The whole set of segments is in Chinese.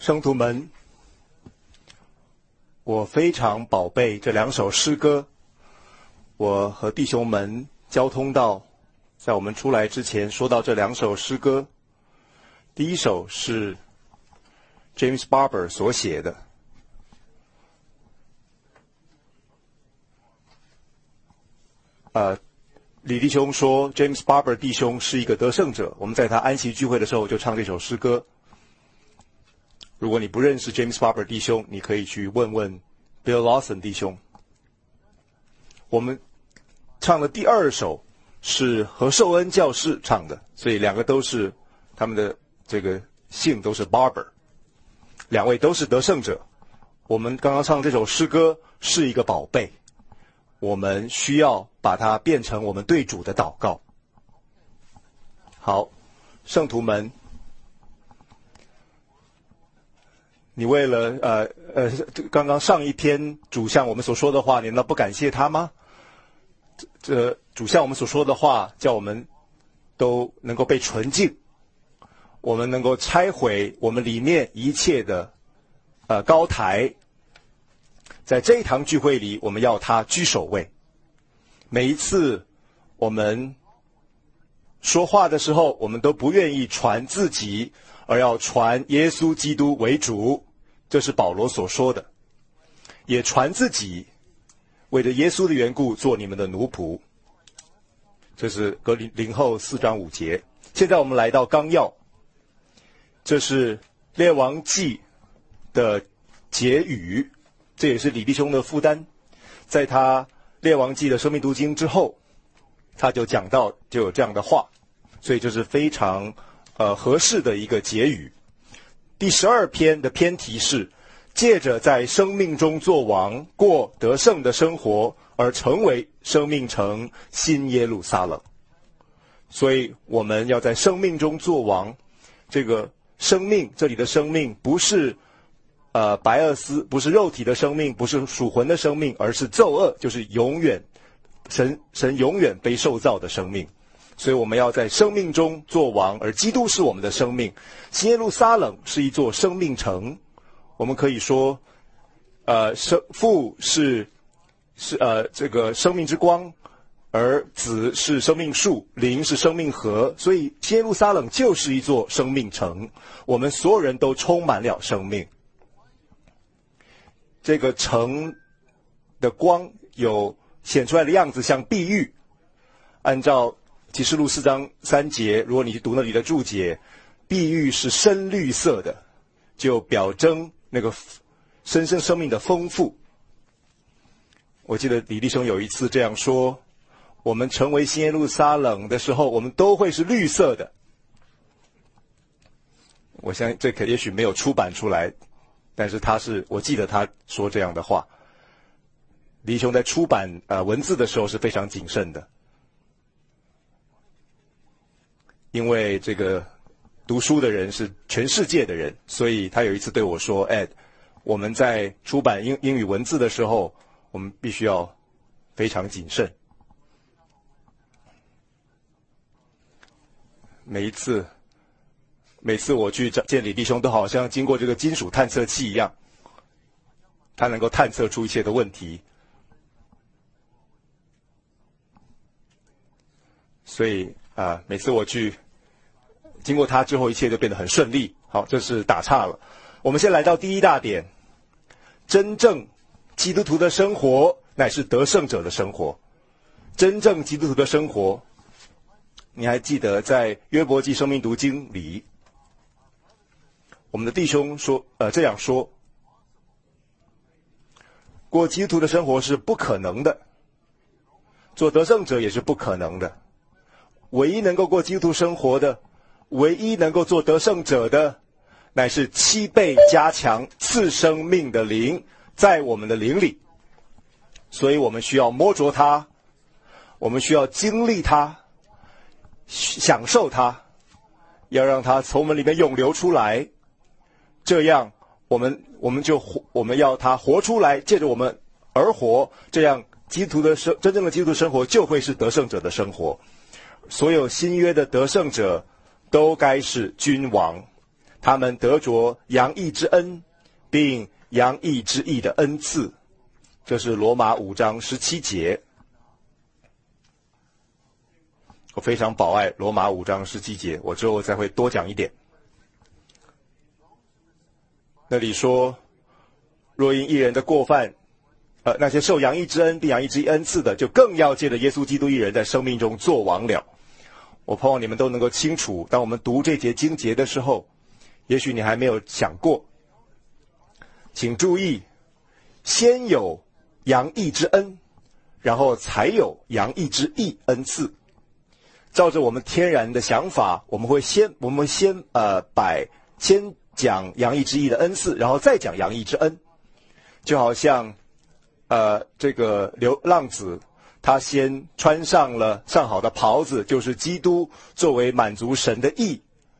圣徒们，我非常宝贝这两首诗歌。我和弟兄们交通到，在我们出来之前说到这两首诗歌。第一首是 James Barber 所写的，李弟兄说 James Barber 弟兄是一个得胜者，我们在他安息聚会的时候就唱这首诗歌。如果你不认识 James Barber 弟兄，你可以去问问 Bill Lawson 弟兄。我们唱的第二首是何寿恩教士唱的，所以两个都是他们的这个姓都是 Barber， 两位都是得胜者。我们刚刚唱这首诗歌是一个宝贝，我们需要把它变成我们对主的祷告。好，圣徒们，你为了刚刚上一篇主向我们所说的话，你难道不感谢他吗？这主向我们所说的话，叫我们都能够被纯净，我们能够拆毁我们里面一切的高台。在这一堂聚会里，我们要他居首位。每一次我们说话的时候，我们都不愿意传自己，而要传耶稣基督为主，这是保罗所说的。也传自己，为着耶稣的缘故做你们的奴仆，这是格林后4章5节。现在我们来到纲要，这是列王记的结语，这也是李弟兄的负担。在他列王记的生命读经之后，他就讲到就有这样的话，所以这是非常合适的一个结语。第12篇的篇题是借着在生命中做王，过得胜的生活，而成为生命城新耶路撒冷。所以我们要在生命中做王。这个生命，这里的生命不是白俄斯，不是肉体的生命，不是属魂的生命，而是咒恶，就是永远神永远被受造的生命。所以我们要在生命中做王，而基督是我们的生命。新耶路撒冷是一座生命城。我们可以说父是这个生命之光，而子是生命树，灵是生命河。所以新耶路撒冷就是一座生命城，我们所有人都充满了生命。这个城的光有显出来的样子像碧玉，按照启示录4章3节，如果你去读那里的注解，碧玉是深绿色的，就表征那个生命的丰富。我记得李弟兄有一次这样说，我们成为新耶路撒冷的时候，我们都会是绿色的。我相信这也许没有出版出来，但是我记得他说这样的话。李兄在出版文字的时候是非常谨慎的，因为这个读书的人是全世界的人，所以他有一次对我说 Ed， 我们在出版英语文字的时候，我们必须要非常谨慎。每次我去见李弟兄，都好像经过这个金属探测器一样，他能够探测出一切的问题。所以每次我去经过他之后，一切就变得很顺利。好，这是打岔了。我们先来到第一大点，真正基督徒的生活乃是得胜者的生活。真正基督徒的生活，你还记得在约伯记生命读经里，我们的弟兄说这样说，过基督徒的生活是不可能的，做得胜者也是不可能的。唯一能够过基督徒生活的，唯一能够做得胜者的，乃是7倍加强赐生命的灵在我们的灵里。所以我们需要摸着它，我们需要经历它，享受它，要让它从我们里面涌流出来。这样我们要它活出来，借着我们而活，这样真正的基督徒生活就会是得胜者的生活。所有新约的得胜者都该是君王， 他们得着洋溢之恩，并洋溢之义的恩赐。这是罗马5章17节。我非常宝爱罗马5章17节，我之后再会多讲一点。那里说，若因一人的过犯，那些受洋溢之恩并洋溢之义恩赐的，就更要借着耶稣基督一人在生命中作王了。我盼望你们都能够清楚，当我们读这节经节的时候，也许你还没有想过，请注意，先有洋溢之恩，然后才有洋溢之义恩赐。照着我们天然的想法，我们会先讲洋溢之义的恩赐，然后再讲洋溢之恩。就好像这个流浪子，他先穿上了上好的袍子，就是基督作为满足神的义，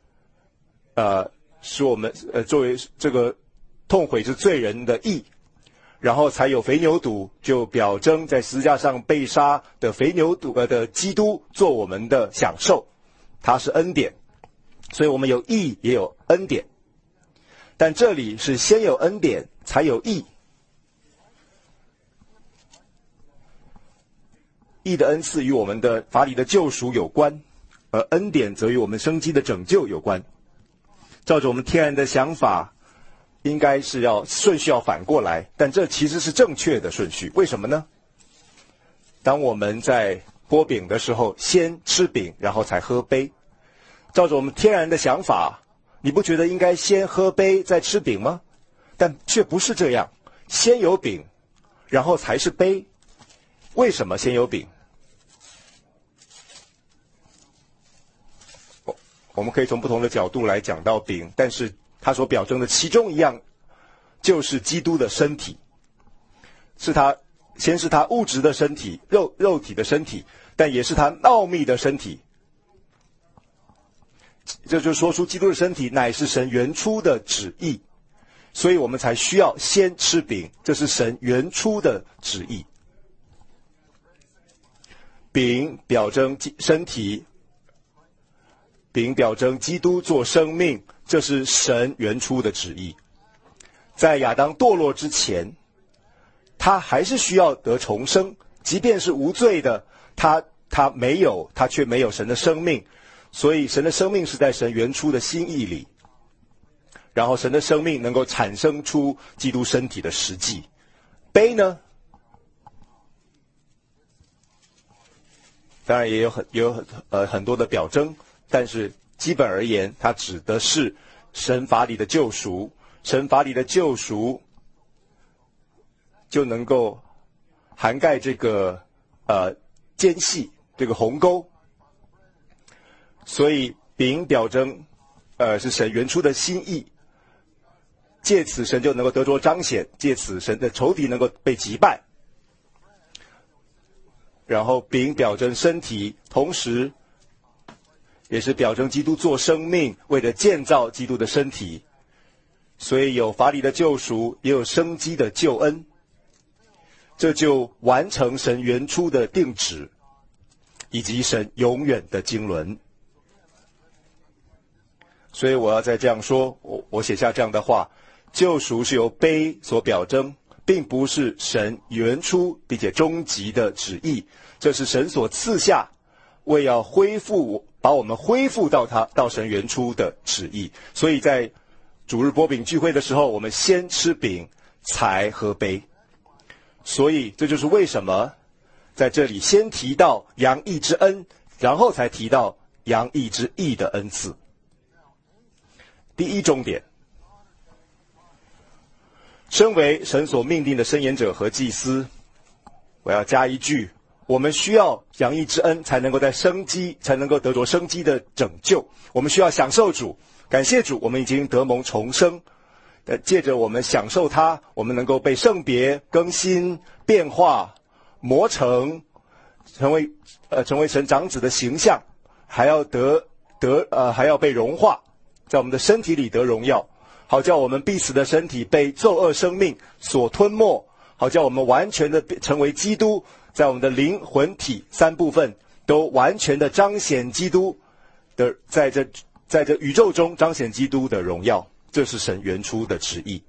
使我们作为这个痛悔之罪人的义，然后才有肥牛犊，就表征在十字架上被杀的肥牛犊的基督做我们的享受，他是恩典，所以我们有义也有恩典。但这里是先有恩典才有义，义的恩赐与我们的法理的救赎有关，而恩典则与我们生机的拯救有关。照着我们天然的想法，应该是顺序要反过来，但这其实是正确的顺序。为什么呢？当我们在剥饼的时候，先吃饼，然后才喝杯。照着我们天然的想法，你不觉得应该先喝杯再吃饼吗？但却不是这样，先有饼，然后才是杯。为什么先有饼？我们可以从不同的角度来讲到饼，但是它所表征的其中一样就是基督的身体，先是他物质的身体，肉体的身体，但也是他奥秘的身体。这就说出基督的身体乃是神原初的旨意，所以我们才需要先吃饼，这是神原初的旨意。饼表征身体，饼表征基督做生命，这是神原初的旨意。在亚当堕落之前，他还是需要得重生，即便是无罪的，他却没有神的生命，所以神的生命是在神原初的心意里，然后神的生命能够产生出基督身体的实际。杯呢，当然也有很多的表征，但是基本而言，它指的是神法理的救赎。神法理的救赎就能够涵盖这个间隙，这个鸿沟。所以饼表征是神原初的心意，借此神就能够得着彰显，借此神的仇敌能够被击败。然后饼表征身体，同时也是表征基督做生命，为了建造基督的身体。所以有法理的救赎，也有生机的救恩，这就完成神原初的定旨，以及神永远的经纶。所以我要再这样说，我写下这样的话：救赎是由杯所表征，并不是神原初并且终极的旨意，这是神所赐下，为要把我们恢复到神原初的旨意。所以在主日擘饼聚会的时候，我们先吃饼才喝杯。所以这就是为什么在这里先提到洋溢之恩，然后才提到洋溢之义的恩赐。第一重点，身为神所命定的申言者和祭司，我要加一句，我们需要洋溢之恩才能够得着生机的拯救。我们需要享受主，感谢主，我们已经得蒙重生。借着我们享受它，我们能够被圣别、更新、变化、磨成，成为神长子的形象，还要还要被融化，在我们的身体里得荣耀，好叫我们必死的身体被罪恶生命所吞没，好叫我们完全的成为基督，在我们的灵魂体三部分都完全的彰显基督的，在这在这宇宙中彰显基督的荣耀，这是神原初的旨意。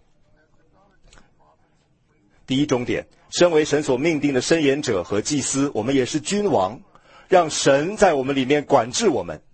第一重点，身为神所命定的申言者和祭司，我们也是君王，让神在我们里面管制我们，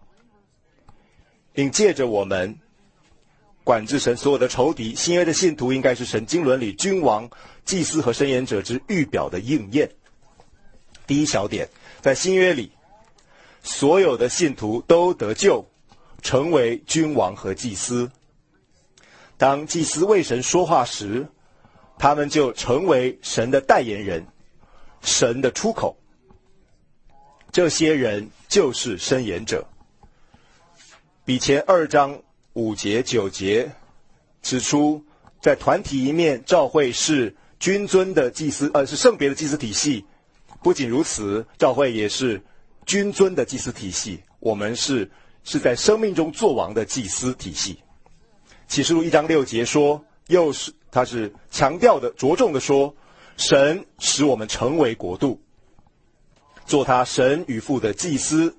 并借着我们管制神所有的仇敌。新约的信徒应该是神经纶里君王、祭司和申言者之预表的应验。第一小点，在新约里，所有的信徒都得救，成为君王和祭司。当祭司为神说话时，他们就成为神的代言人，神的出口。这些人就是申言者。比前2章5节9节指出，在团体一面，教会是君尊的祭司，是圣别的祭司体系。不仅如此，教会也是君尊的祭司体系。我们是在生命中作王的祭司体系。启示录1章6节说，他是强调的、着重的说，神使我们成为国度，做他神与父的祭司。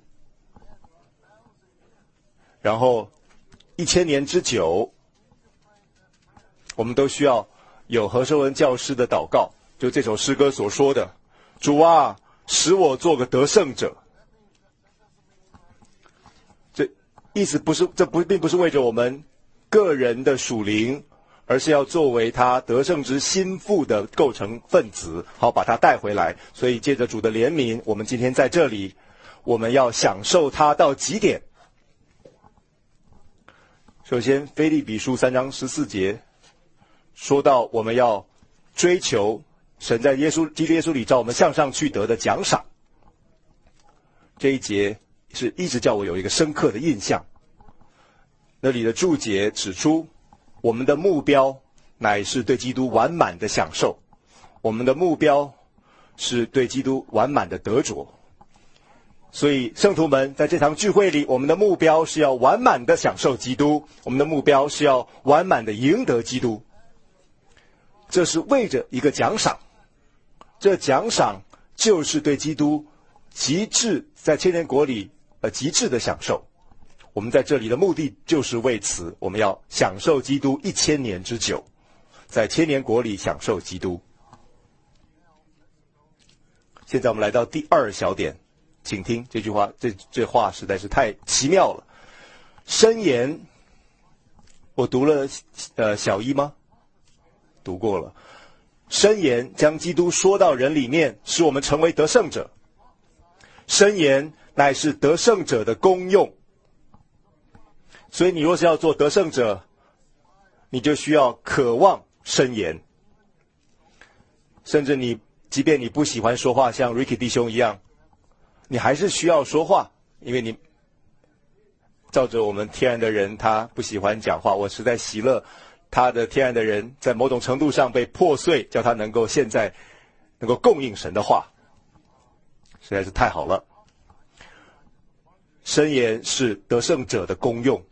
然后1000年之久，我们都需要有何寿文教师的祷告，就这首诗歌所说的，主啊，使我做个得胜者。这意思并不是为着我们个人的属灵，而是要作为他得胜之心腹的构成分子，好把他带回来。所以借着主的怜悯，我们今天在这里，我们要享受他到极点。首先，腓立比书3章14节说到，我们要追求神在基督耶稣里照我们向上去得的奖赏。这一节是一直叫我有一个深刻的印象。那里的注解指出，我们的目标乃是对基督完满的享受，我们的目标是对基督完满的得着。所以圣徒们在这场聚会里，我们的目标是要完满的享受基督，我们的目标是要完满的赢得基督。这是为着一个奖赏，这奖赏就是对基督极致在千年国里极致的享受。我们在这里的目的就是为此，我们要享受基督1000年之久，在千年国里享受基督。现在我们来到第2小点，请听这句话，这话实在是太奇妙了。申言，我读了小一吗？读过了。申言将基督说到人里面，使我们成为得胜者。申言乃是得胜者的功用。所以你若是要做得胜者，你就需要渴望申言。甚至即便你不喜欢说话，像 Ricky 弟兄一样，你还是需要说话，因为你照着我们天然的人，他不喜欢讲话。我实在喜乐他的天然的人在某种程度上被破碎，叫他现在能够供应神的话，实在是太好了。申言是得胜者的功用。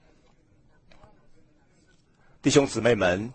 弟兄姊妹们，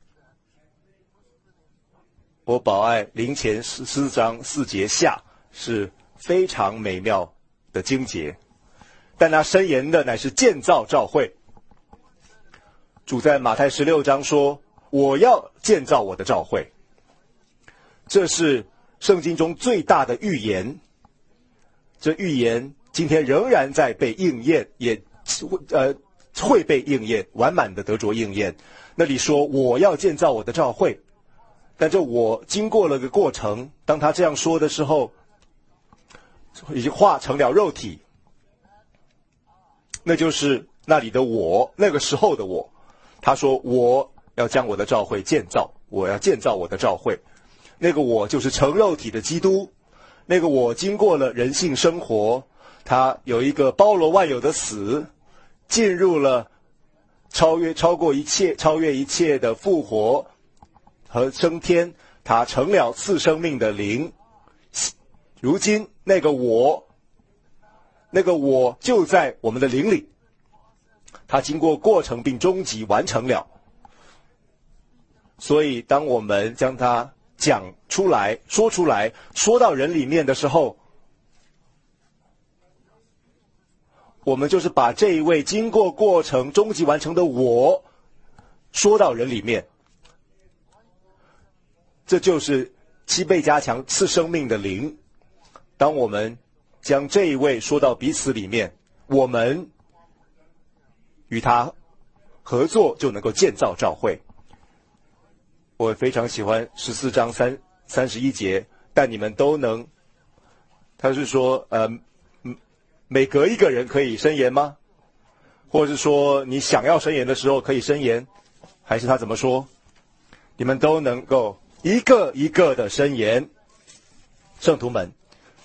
我保爱林前4章4节下是非常美妙的经节，但那申言的乃是建造教会。主在马太16章说，我要建造我的教会。这是圣经中最大的预言，这预言今天仍然在被应验，也会被应验，完满的得着应验。那里说我要建造我的教会，但这我经过了个过程，当他这样说的时候，已经化成了肉体，那就是那里的我，那个时候的我。他说我要将我的教会建造，我要建造我的教会。那个我就是成肉体的基督，那个我经过了人性生活，他有一个包罗万有的死，进入了超越一切的复活和升天，他成了赐生命的灵。如今那个我就在我们的灵里，他经过过程并终极完成了。所以当我们将它讲出来、说出来、说到人里面的时候， 我们就是把这一位经过过程、终极完成的我说到人里面。这就是7倍加强赐生命的灵。当我们将这一位说到彼此里面，我们与他合作就能够建造教会。我非常喜欢14章31节，但你们都能，他是说每隔一个人可以申言吗？或者是说你想要申言的时候可以申言？还是他怎么说？你们都能够一个一个的申言。圣徒们，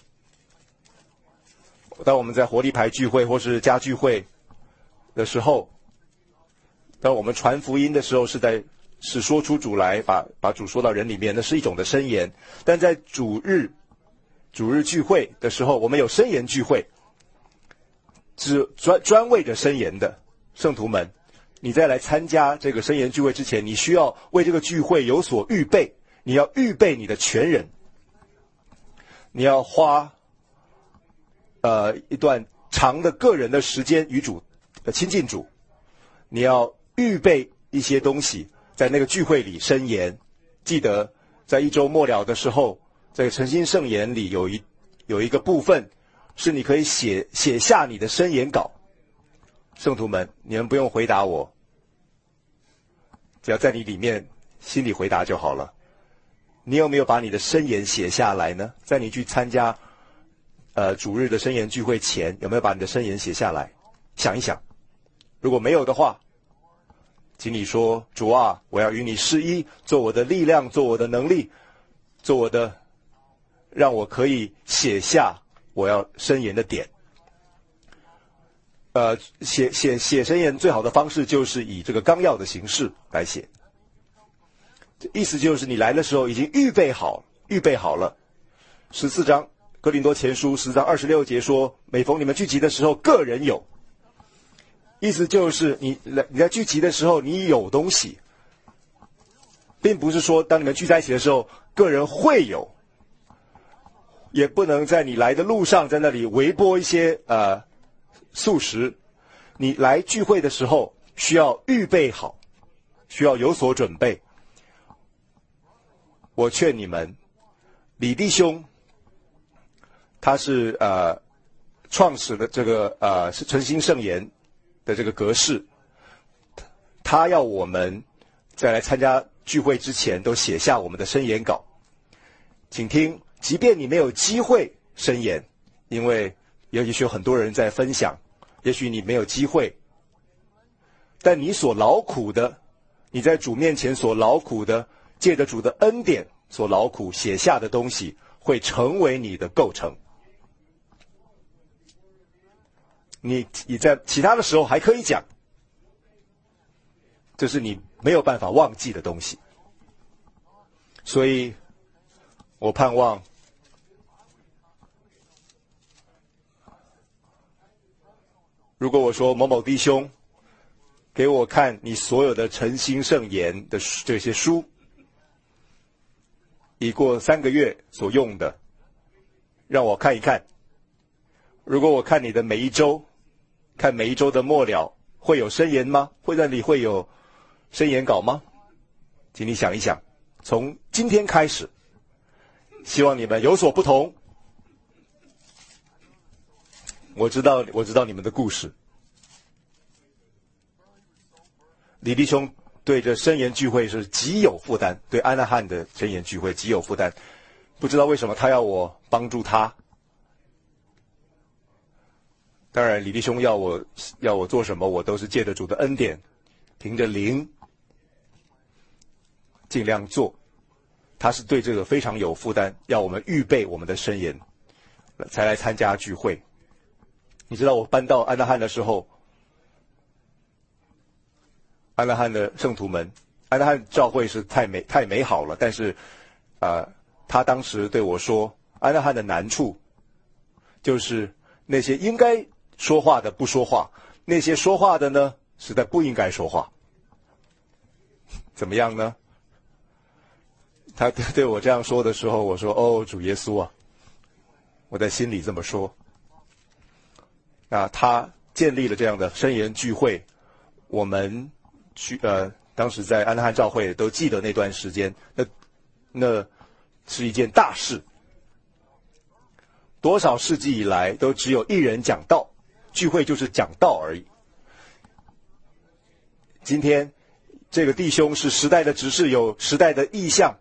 当我们在活力牌聚会或是家聚会的时候，当我们传福音的时候，是说出主来，把主说到人里面，那是一种的申言。但在主日聚会的时候，我们有申言聚会，是专为着申言的。圣徒们，你在来参加这个申言聚会之前，你需要为这个聚会有所预备，你要预备你的全人，你要花一段长的个人的时间与主亲近主，你要预备一些东西，在那个聚会里申言。记得在1周末了的时候，在诚心圣言里有一个部分是你可以写下你的申言稿。圣徒们，你们不用回答我，只要在你里面心里回答就好了。你有没有把你的申言写下来呢？在你去参加主日的申言聚会前，有没有把你的申言写下来？想一想，如果没有的话，请你说：主啊，我要与你合一，做我的力量，做我的能力，做我的，让我可以写下我要申言的点。写申言最好的方式就是以这个纲要的形式来写。意思就是你来的时候已经预备好了。14章哥林多前书10章26节说，每逢你们聚集的时候，个人有。意思就是你在聚集的时候，你有东西，并不是说当你们聚在一起的时候，个人会有，也不能在你来的路上在那里微波一些素食。你来聚会的时候需要预备好，需要有所准备。我劝你们，李弟兄他是创始的这个是诚心圣言的这个格式，他要我们在来参加聚会之前都写下我们的申言稿。请听，即便你没有机会申言，因为也许有很多人在分享，也许你没有机会，但你所劳苦的，你在主面前所劳苦的，借着主的恩典所劳苦写下的东西，会成为你的构成。你在其他的时候还可以讲，这是你没有办法忘记的东西。所以我盼望如果我说某某弟兄给我看你所有的诚心圣言的这些书，已过3个月所用的，让我看一看。如果我看你的每一周，看每一周的末了，会有申言吗？会在里会有申言稿吗？请你想一想，从今天开始，希望你们有所不同。我知道你们的故事。李弟兄对这申言聚会是极有负担，对安纳汉的申言聚会极有负担，不知道为什么他要我帮助他。当然李弟兄要我做什么，我都是借着主的恩典，凭着灵尽量做。他是对这个非常有负担，要我们预备我们的申言才来参加聚会。你知道我搬到安纳汉的时候，安纳汉的圣徒们，安纳汉教会是太美好了，但是他当时对我说，安纳汉的难处就是那些应该说话的不说话，那些说话的呢实在不应该说话。怎么样呢？他对我这样说的时候，我说：哦，主耶稣啊！我在心里这么说。他建立了这样的申言聚会，我们当时在安汉教会都记得那段时间，那是一件大事。多少世纪以来都只有一人讲道，聚会就是讲道而已。今天这个弟兄是时代的执事，有时代的意向，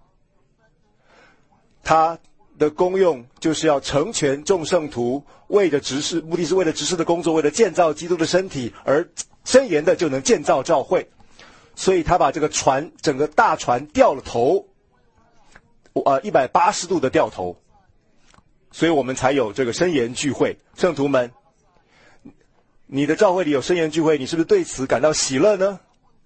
他的功用就是要成全众圣徒，为着执事，目的是为了执事的工作，为了建造基督的身体，而申言的就能建造教会。所以他把这个船，整个大船掉了头，180度的掉头，所以我们才有这个申言聚会。圣徒们，你的教会里有申言聚会，你是不是对此感到喜乐呢？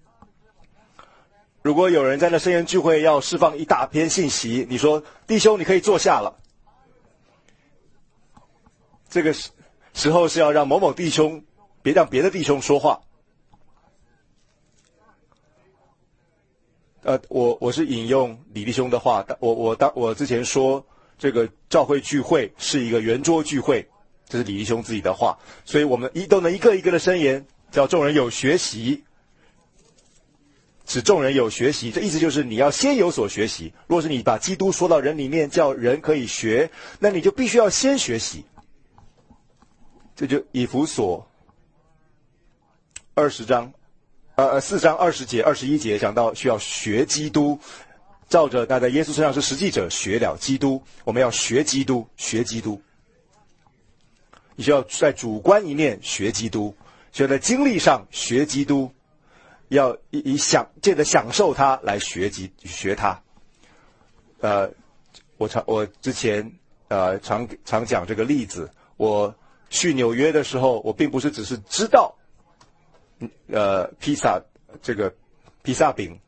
如果有人在那申言聚会要释放一大篇信息，你说弟兄你可以坐下了，这个时候是要让某某弟兄，别让别的弟兄说话。我是引用李弟兄的话，我之前说这个教会聚会是一个圆桌聚会，这是李弟兄自己的话，所以我们都能一个一个的申言，叫众人有学习，使众人有学习，这意思就是你要先有所学习。若是你把基督说到人里面，叫人可以学，那你就必须要先学习。这就以弗所4章20节、21节讲到需要学基督，照着他在耶稣身上是实际者学了基督，我们要学基督，学基督。你需要在主观一面学基督，需要在经历上学基督，要借着享受它来学它。我之前常讲这个例子。我去纽约的时候，我并不是只是知道披萨饼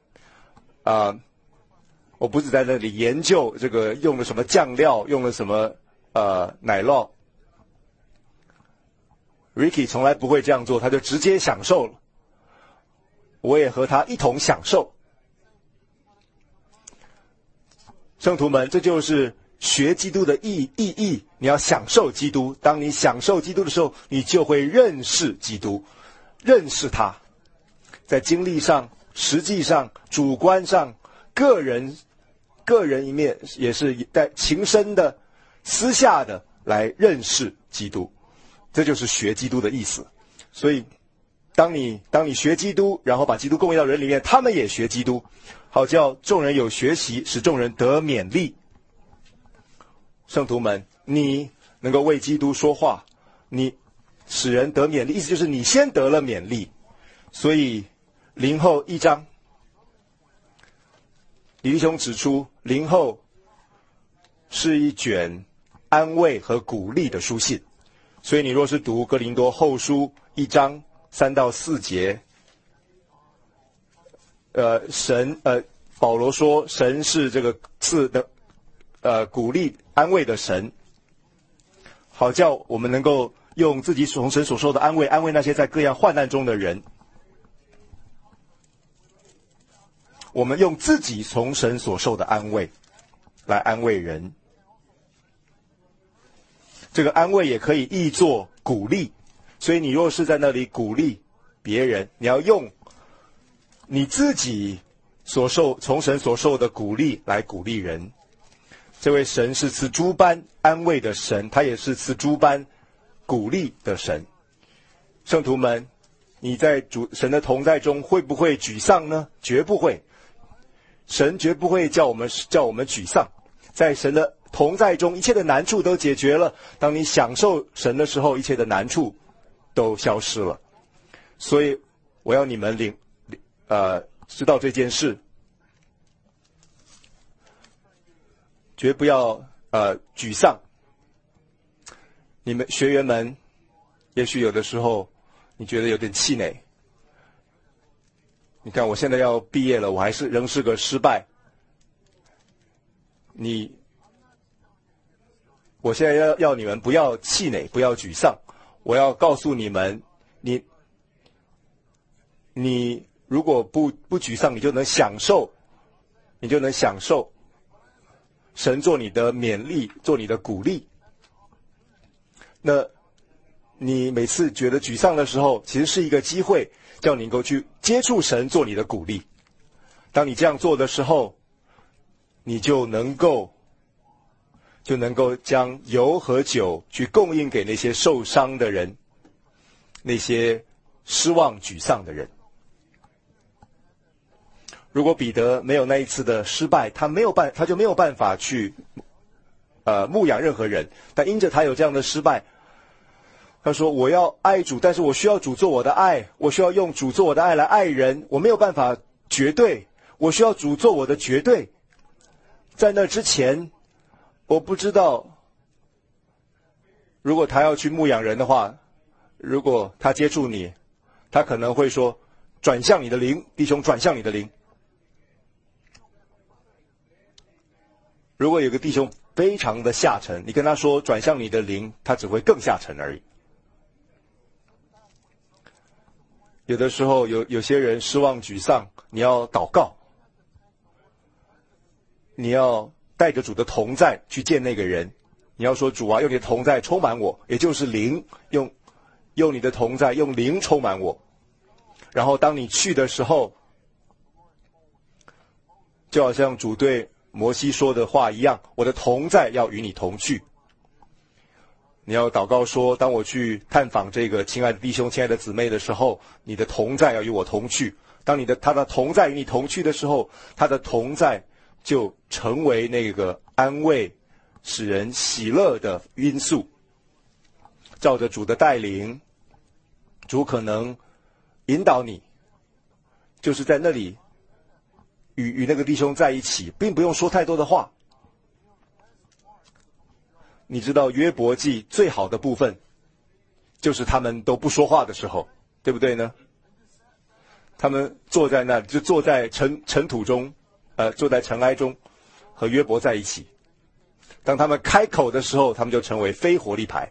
我不是在那里研究这个用了什么酱料，用了什么奶酪。Ricky 从来不会这样做，他就直接享受了。我也和他一同享受。圣徒们，这就是学基督的意义。你要享受基督，当你享受基督的时候，你就会认识基督，认识他。在经历上、实际上、主观上、个人一面，也是在情深的、私下的来认识基督。这就是学基督的意思。所以当你学基督，然后把基督供应到人里面，他们也学基督，好叫众人有学习，使众人得勉励。圣徒们，你能够为基督说话，你使人得勉励，意思就是你先得了勉励。所以林后1章，李弟兄指出，林后是一卷安慰和鼓励的书信。所以你若是读哥林多后书1章3到4节，保罗说神是这个赐的鼓励安慰的神，好叫我们能够用自己从神所受的安慰，安慰那些在各样患难中的人。我们用自己从神所受的安慰来安慰人。这个安慰也可以译作鼓励，所以你若是在那里鼓励别人，你要用你自己从神所受的鼓励来鼓励人。这位神是赐诸般安慰的神，他也是赐诸般鼓励的神。圣徒们，你在神的同在中会不会沮丧呢？绝不会。神绝不会叫我们沮丧。在神的同在中，一切的难处都解决了。当你享受神的时候，一切的难处都消失了。所以我要你们知道这件事，绝不要沮丧。你们学员们，也许有的时候你觉得有点气馁。你看我现在要毕业了，我还是仍是个失败。我现在要你们不要气馁，不要沮丧。我要告诉你们，你如果不沮丧，你就能享受神做你的勉励，做你的鼓励。那你每次觉得沮丧的时候，其实是一个机会，叫你能够去接触神做你的鼓励。当你这样做的时候，你就能够将油和酒去供应给那些受伤的人，那些失望沮丧的人。如果彼得没有那一次的失败，他就没有办法去牧养任何人。但因着他有这样的失败，他说我要爱主，但是我需要主做我的爱，我需要用主做我的爱来爱人，我没有办法绝对，我需要主做我的绝对。在那之前，我不知道，如果他要去牧养人的话，如果他接触你，他可能会说转向你的灵，弟兄转向你的灵。如果有个弟兄非常的下沉，你跟他说转向你的灵，他只会更下沉而已。有的时候有些人失望沮丧，你要祷告，你要带着主的同在去见那个人，你要说主啊，用你的同在充满我，也就是灵，用你的同在，用灵充满我。然后当你去的时候，就好像主对摩西说的话一样，我的同在要与你同去。你要祷告说，当我去探访这个亲爱的弟兄、亲爱的姊妹的时候，你的同在要与我同去。当他的同在与你同去的时候，他的同在就成为那个安慰、使人喜乐的因素。照着主的带领，主可能引导你，就是在那里与那个弟兄在一起，并不用说太多的话。你知道约伯记最好的部分，就是他们都不说话的时候，对不对呢？他们坐在那里，就坐在尘土中，坐在尘埃中，和约伯在一起。当他们开口的时候，他们就成为非活力牌，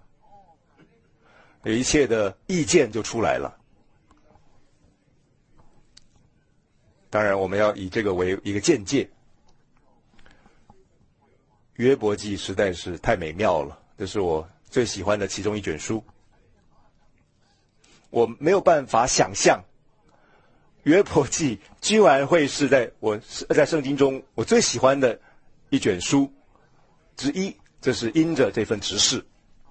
有一切的意见就出来了。当然，我们要以这个为一个见解。约伯记实在是太美妙了，这是我最喜欢的其中一卷书。我没有办法想象，约伯记居然会是在圣经中我最喜欢的一卷书之一，这是因着这份执事。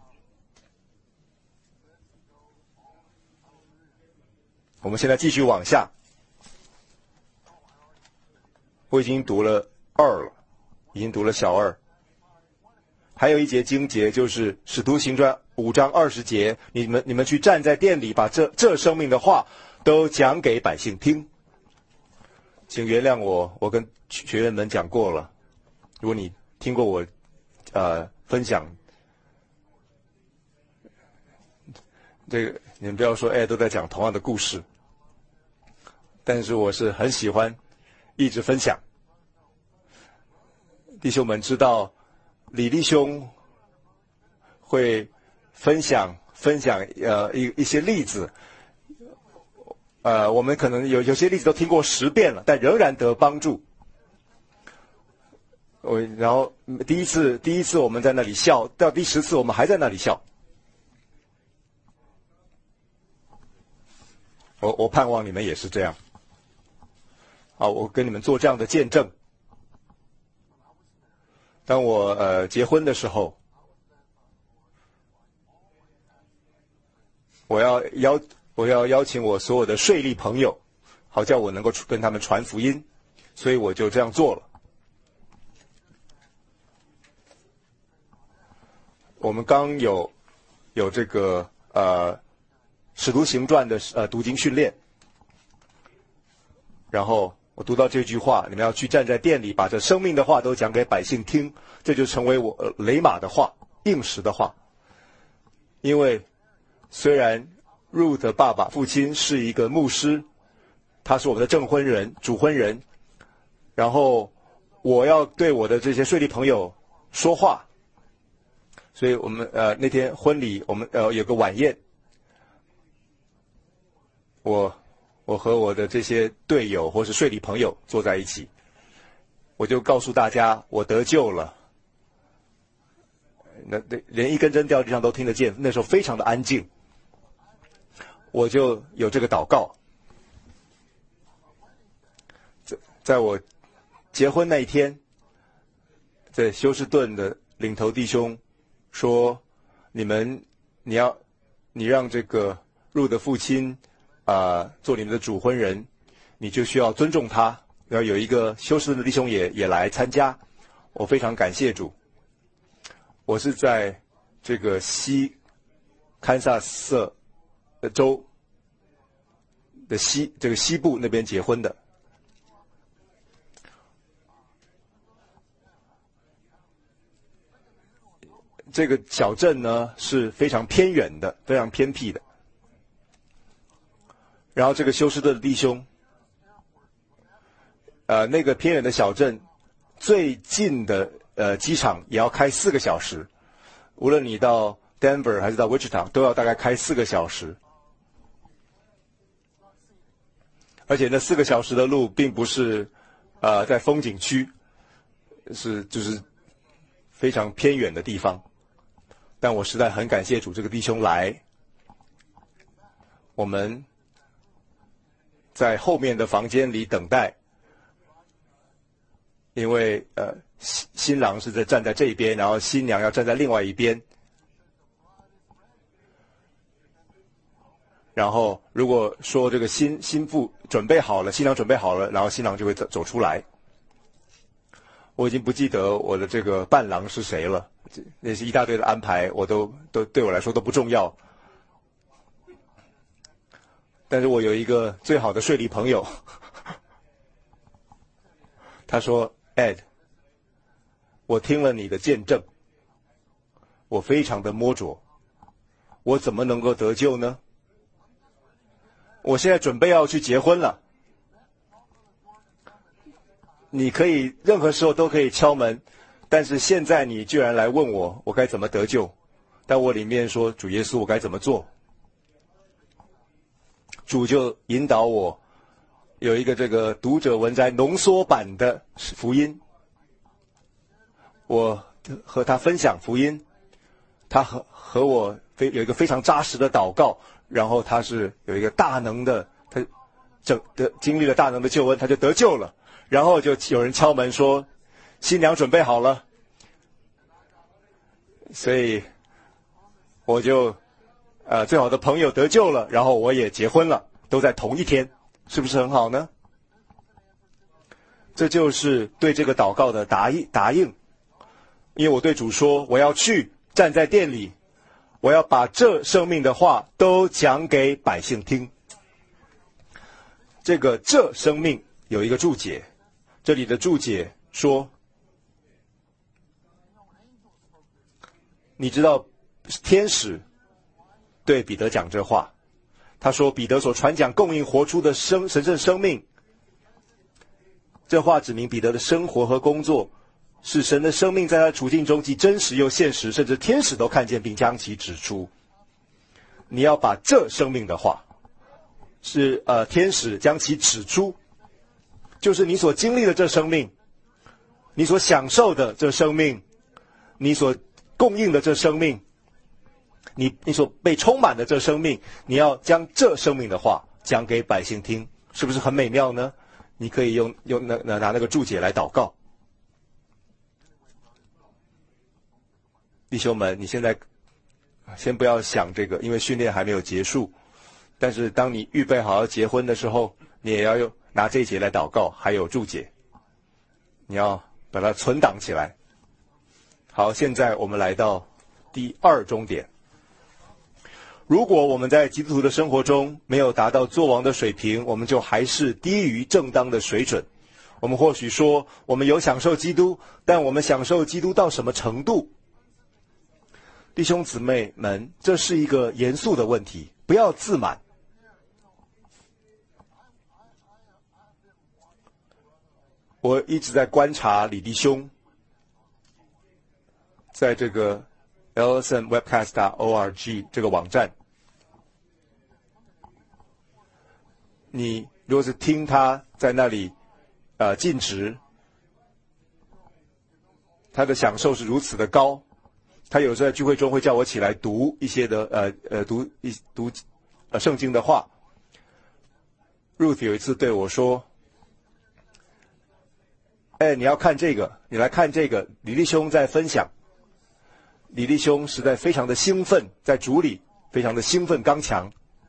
我们现在继续往下，我已经读了2了，已经读了小2。还有一节经节，就是使徒行传5章20节，你们去站在殿里，把这生命的话都讲给百姓听。请原谅我跟学员们讲过了，如果你听过我分享这个，你们不要说都在讲同样的故事，但是我是很喜欢一直分享。弟兄们知道李弟兄会分享一些例子，我们可能有些例子都听过10遍了，但仍然得帮助。然后第一次我们在那里笑，到第10次我们还在那里笑。我盼望你们也是这样。好，我跟你们做这样的见证。当我结婚的时候，我要邀请我所有的税吏朋友，好叫我能够跟他们传福音，所以我就这样做了。我们刚有这个使徒行传的读经训练，然后我读到这句话，你们要去站在殿里，把这生命的话都讲给百姓听，这就成为我雷马的话，应时的话。因为虽然 Ruth 爸爸父亲是一个牧师，他是我们的证婚人、主婚人，然后我要对我的这些税吏朋友说话，所以我们那天婚礼我们有个晚宴，我和我的这些队友或是税吏朋友坐在一起，我就告诉大家我得救了， 连一根针掉地上都听得见，那时候非常的安静。我就有这个祷告，在我结婚那一天，在休斯顿的领头弟兄说：“你让这个入的父亲做你们的主婚人，你就需要尊重他。”然后有一个休斯顿的弟兄也来参加，我非常感谢主。我是在这个西堪萨斯州的西部那边结婚的。这个小镇呢是非常偏远的，非常偏僻的。然后这个休斯顿的弟兄，那个偏远的小镇最近的机场也要开4个小时，无论你到 Denver 还是到 Wichita 都要大概开4个小时。而且那4个小时的路并不是在风景区，就是非常偏远的地方。但我实在很感谢主，这个弟兄来，我们在后面的房间里等待，因为新郎是站在这一边，然后新娘要站在另外一边。然后如果说这个新妇准备好了，新郎准备好了，然后新郎就会走出来。我已经不记得我的这个伴郎是谁了，那是一大堆的安排，我都对我来说都不重要。但是我有一个最好的睡梨朋友，他说 ：“Ed， 我听了你的见证，我非常的摸着，我怎么能够得救呢？我现在准备要去结婚了。你可以任何时候都可以敲门，但是现在你居然来问我该怎么得救。但我里面说，主耶稣，我该怎么做？主就引导我有一个这个读者文摘浓缩版的福音，我和他分享福音，他和我有一个非常扎实的祷告，然后他是有一个大能的，他经历了大能的救恩，他就得救了。然后就有人敲门说，新娘准备好了，所以我就最好的朋友得救了，然后我也结婚了，都在同一天，是不是很好呢？这就是对这个祷告的答应。因为我对主说，我要去站在殿里，我要把这生命的话都讲给百姓听。这生命有一个注解，这里的注解说，你知道天使对彼得讲这话，他说彼得所传讲供应活出的神圣生命，这话指明彼得的生活和工作是神的生命在他的处境中既真实又现实，甚至天使都看见并将其指出。你要把这生命的话是天使将其指出，就是你所经历的这生命，你所享受的这生命，你所供应的这生命，你所被充满的这生命，你要将这生命的话讲给百姓听，是不是很美妙呢？你可以用拿那个注解来祷告。弟兄们，你现在先不要想这个，因为训练还没有结束。但是当你预备好要结婚的时候，你也要拿这一节来祷告，还有注解，你要把它存档起来。好，现在我们来到第2重点。如果我们在基督徒的生活中没有达到作王的水平，我们就还是低于正当的水准。我们或许说我们有享受基督，但我们享受基督到什么程度？弟兄姊妹们，这是一个严肃的问题，不要自满。我一直在观察李弟兄在这个 ellisonwebcast.org 这个网站，你如果是听他在那里尽职，他的享受是如此的高， 他有时候在聚会中会叫我起来读一些的读圣经的话。Ruth 有一次对我说：“哎，你要看这个，你来看这个。”李弟兄在分享，李弟兄实在非常的兴奋，在主里非常的兴奋刚强。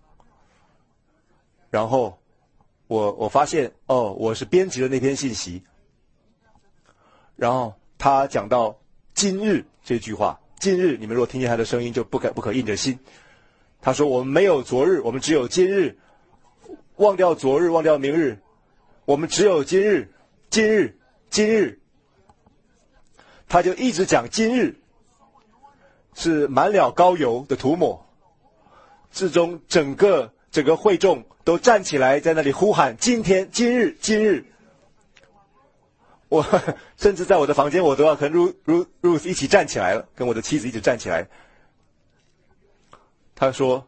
然后我发现我是编辑了那篇信息，然后他讲到今日这句话，今日你们若听见他的声音，就不可硬着心。他说我们没有昨日，我们只有今日，忘掉昨日，忘掉明日，我们只有今日，今日，今日。他就一直讲今日是满了膏油的涂抹，至终整个会众都站起来在那里呼喊今天，今日，今日。我甚至在我的房间，我都要跟 Ruth 一起站起来了，跟我的妻子一起站起来。他说：“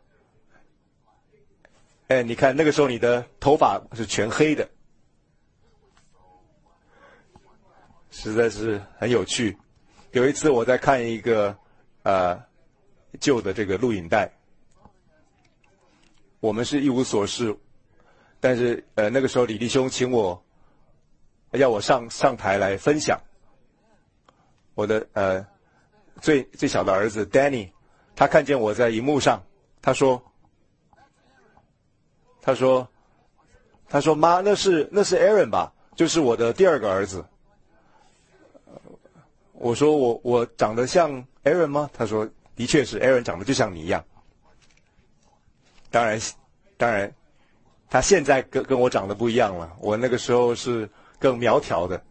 哎，你看那个时候你的头发是全黑的，实在是很有趣。”有一次我在看一个旧的这个录影带，我们是一无所事，但是那个时候李弟兄请我。要我上台来分享，我的最小的儿子 Danny， 他看见我在荧幕上，他说妈，那是 Aaron 吧，就是我的第二个儿子。我说我长得像 Aaron 吗？他说的确是 Aaron 长得就像你一样。当然，他现在跟我长得不一样了，我那个时候是更苗条的。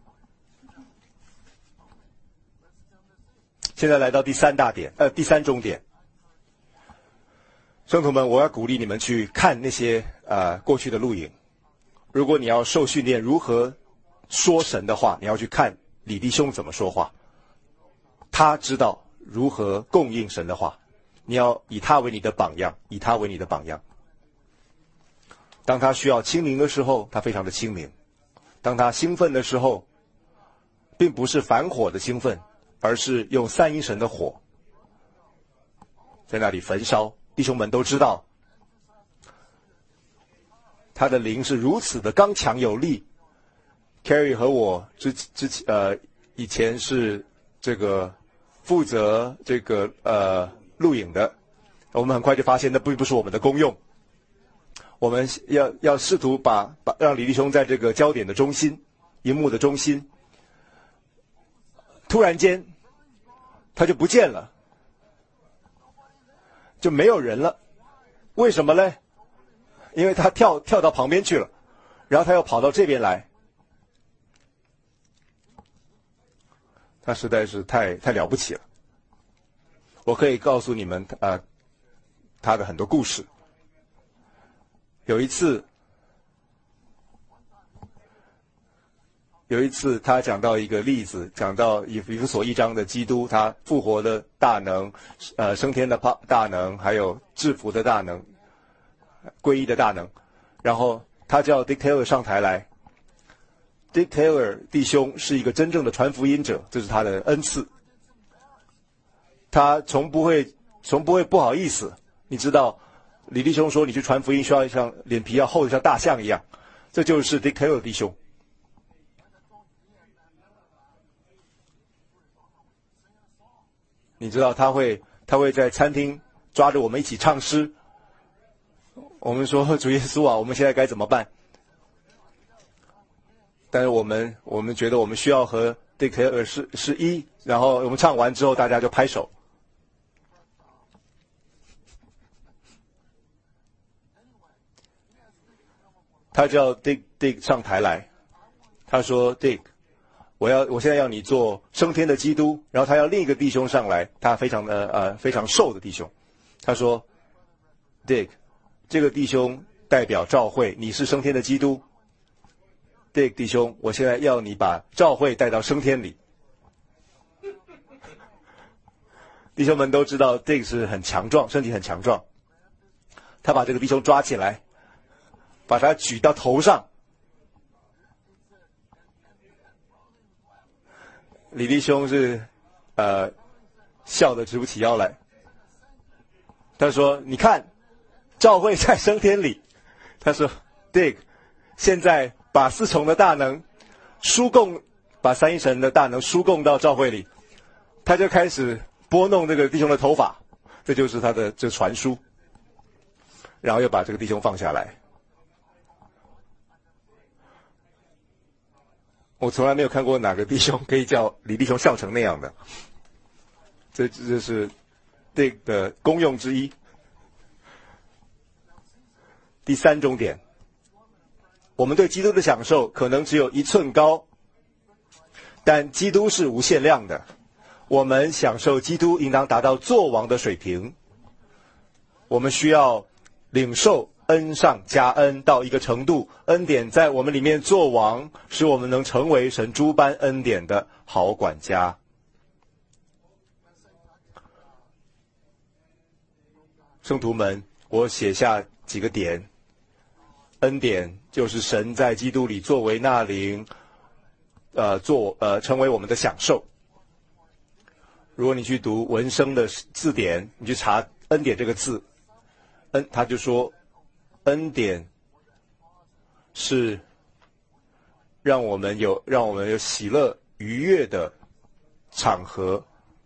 现在来到第三重点，圣徒们，我要鼓励你们去看那些过去的录影。如果你要受训练如何说神的话，你要去看李弟兄怎么说话，他知道如何供应神的话，你要以他为你的榜样，以他为你的榜样。当他需要清明的时候，他非常的清明。当他兴奋的时候，并不是反火的兴奋，而是用三一神的火在那里焚烧。弟兄们都知道，他的灵是如此的刚强有力。Carrie 和我以前是这个负责这个录影的，我们很快就发现那并不是我们的功用。我们要试图让李弟兄在这个焦点的中心，荧幕的中心，突然间他就不见了，就没有人了。为什么呢？因为他跳到旁边去了，然后他又跑到这边来。他实在是太了不起了。我可以告诉你们他的很多故事。有一次他讲到一个例子，讲到以弗所1章的基督，他复活的大能，升天的大能，还有制服的大能，皈依的大能。然后他叫 Dick Taylor 上台来。Dick Taylor 弟兄是一个真正的传福音者，这是他的恩赐。他从不会不好意思。你知道李弟兄说你去传福音需要像脸皮要厚的像大象一样，这就是 Dick Taylor 弟兄。你知道他会在餐厅抓着我们一起唱诗。我们说主耶稣啊，我们现在该怎么办？但是我们觉得我们需要和 Dick Taylor 是一，然后我们唱完之后大家就拍手。他叫 Dick 上台来，他说 Dick， 我现在要你做升天的基督。然后他要另一个弟兄上来，他非常瘦的弟兄。他说 Dick， 这个弟兄代表召会，你是升天的基督。Dick 弟兄，我现在要你把召会带到升天里。弟兄们都知道 Dick 是很强壮，身体很强壮。他把这个弟兄抓起来，把他举到头上。李弟兄是笑得直不起腰来。他说：“你看，教会在升天里。”他说 ：“Dick， 现在把四重的大能输供，把三一神的大能输供到教会里。”他就开始拨弄这个弟兄的头发，这就是他的这传输。然后又把这个弟兄放下来。我从来没有看过哪个弟兄可以叫李弟兄笑成那样的。这是Dick的功用之一。第三重点，我们对基督的享受可能只有1寸高，但基督是无限量的。我们享受基督应当达到作王的水平。我们需要领受恩上加恩到一个程度，恩典在我们里面作王，使我们能成为神诸般恩典的好管家。圣徒们，我写下几个点。恩典就是神在基督里作为那灵，成为我们的享受。如果你去读文生的字典，你去查恩典这个字，他就说恩典是让我们有喜乐愉悦的场合，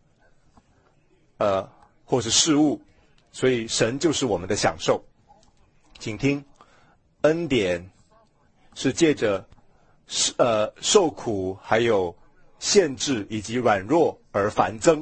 或是事物，所以神就是我们的享受。请听，恩典是借着受苦还有限制以及软弱而繁增。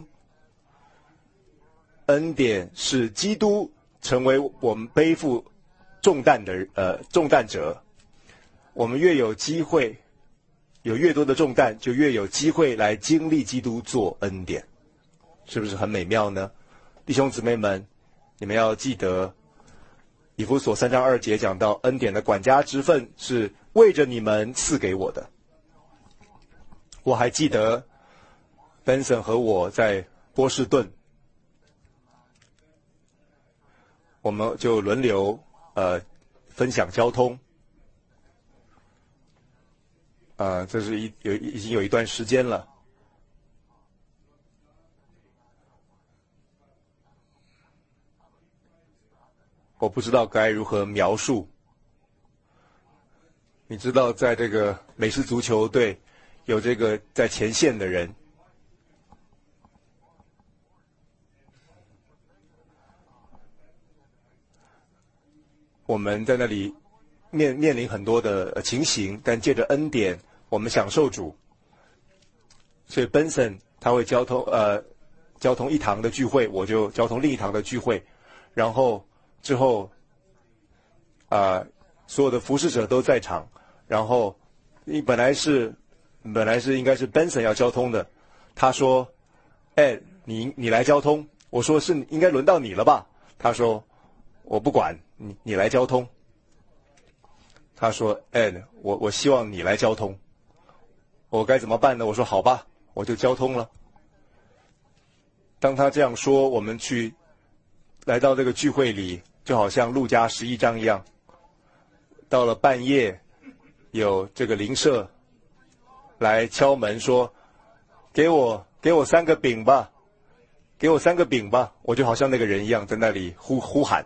恩典是基督成为我们背负重担者。我们越有机会，有越多的重担，就越有机会来经历基督做恩典，是不是很美妙呢？弟兄姊妹们，你们要记得以弗所3章2节讲到恩典的管家之分是为着你们赐给我的。我还记得 Benson 和我在波士顿，我们就轮流分享交通。这是已经有一段时间了。我不知道该如何描述。你知道，在这个美式足球队有这个在前线的人，我们在那里面临很多的情形，但借着恩典，我们享受主。所以 Benson 他会交通一堂的聚会，我就交通另一堂的聚会，然后之后所有的服侍者都在场，然后本来是应该是 Benson 要交通的，他说你来交通，我说是应该轮到你了吧，他说我不管，你来交通。他说我希望你来交通，我该怎么办呢？我说好吧，我就交通了。当他这样说，我们来到这个聚会里，就好像路加11章一样，到了半夜，有这个邻舍来敲门说，给我3个饼吧，给我3个饼吧。我就好像那个人一样，在那里呼喊。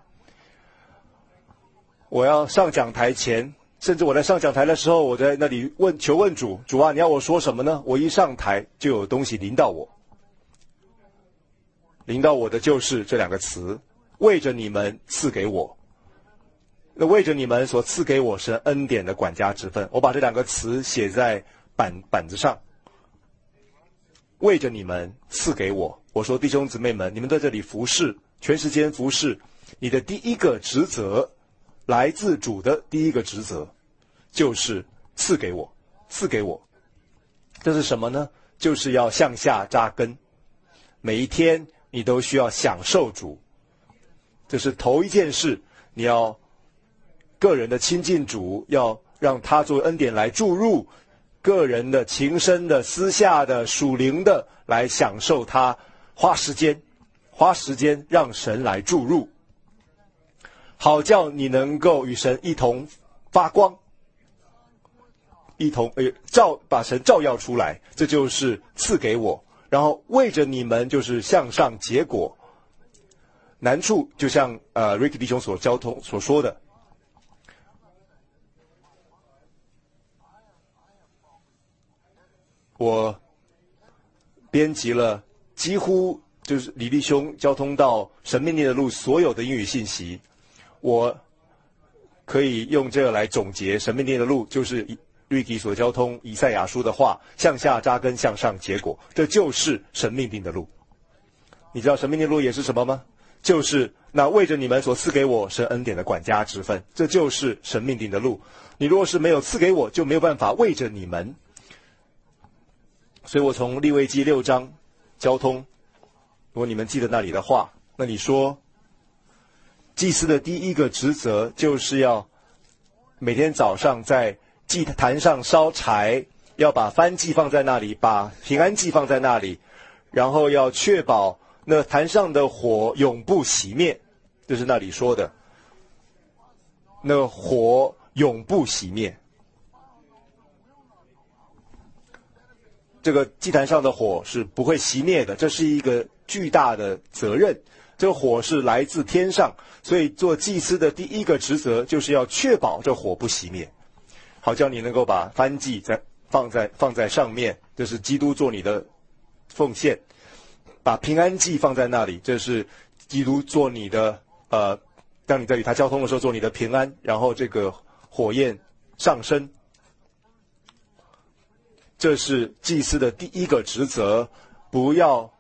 我要上讲台前，甚至我在上讲台的时候，我在那里求问主啊，你要我说什么呢？我一上台就有东西临到我，临到我的就是这2个词，为着你们赐给我。那为着你们所赐给我是恩典的管家之分。我把这2个词写在板子上，为着你们赐给我。我说弟兄姊妹们，你们在这里服侍，全时间服侍，你的第一个职责，来自主的第一个职责，就是赐给我。这是什么呢？就是要向下扎根，每一天你都需要享受主。这是头一件事，你要个人的亲近主，要让他作为恩典来注入个人的情深的私下的属灵的，来享受他，花时间让神来注入，好叫你能够与神一同发光，一同把神照耀出来。这就是赐给我， 然后为着你们就是向上结果。难处就像Ricky 弟兄所说的，我编辑了几乎就是李弟兄交通到神命令的路所有的英语信息，我可以用这个来总结神命令的路，就是 Ricky 所交通以赛亚书的话，向下扎根，向上结果，这就是神命令的路。你知道神命令的路也是什么吗？就是那为着你们所赐给我神恩典的管家之分，这就是神命令的路。你若是没有赐给我，就没有办法为着你们。所以我从利未记6章交通，如果你们记得那里的话，那你说祭司的第一个职责就是要每天早上在祭坛上烧柴，要把燔祭放在那里，把平安祭放在那里，然后要确保那坛上的火永不熄灭，就是那里说的那火永不熄灭。这个祭坛上的火是不会熄灭的，这是一个巨大的责任。这个火是来自天上，所以做祭司的第一个职责就是要确保这火不熄灭，好叫你能够把燔祭放在上面，这是基督做你的奉献；把平安祭放在那里，这是基督做你的当你在与他交通的时候做你的平安，然后这个火焰上升。这是祭司的第一个职责，不要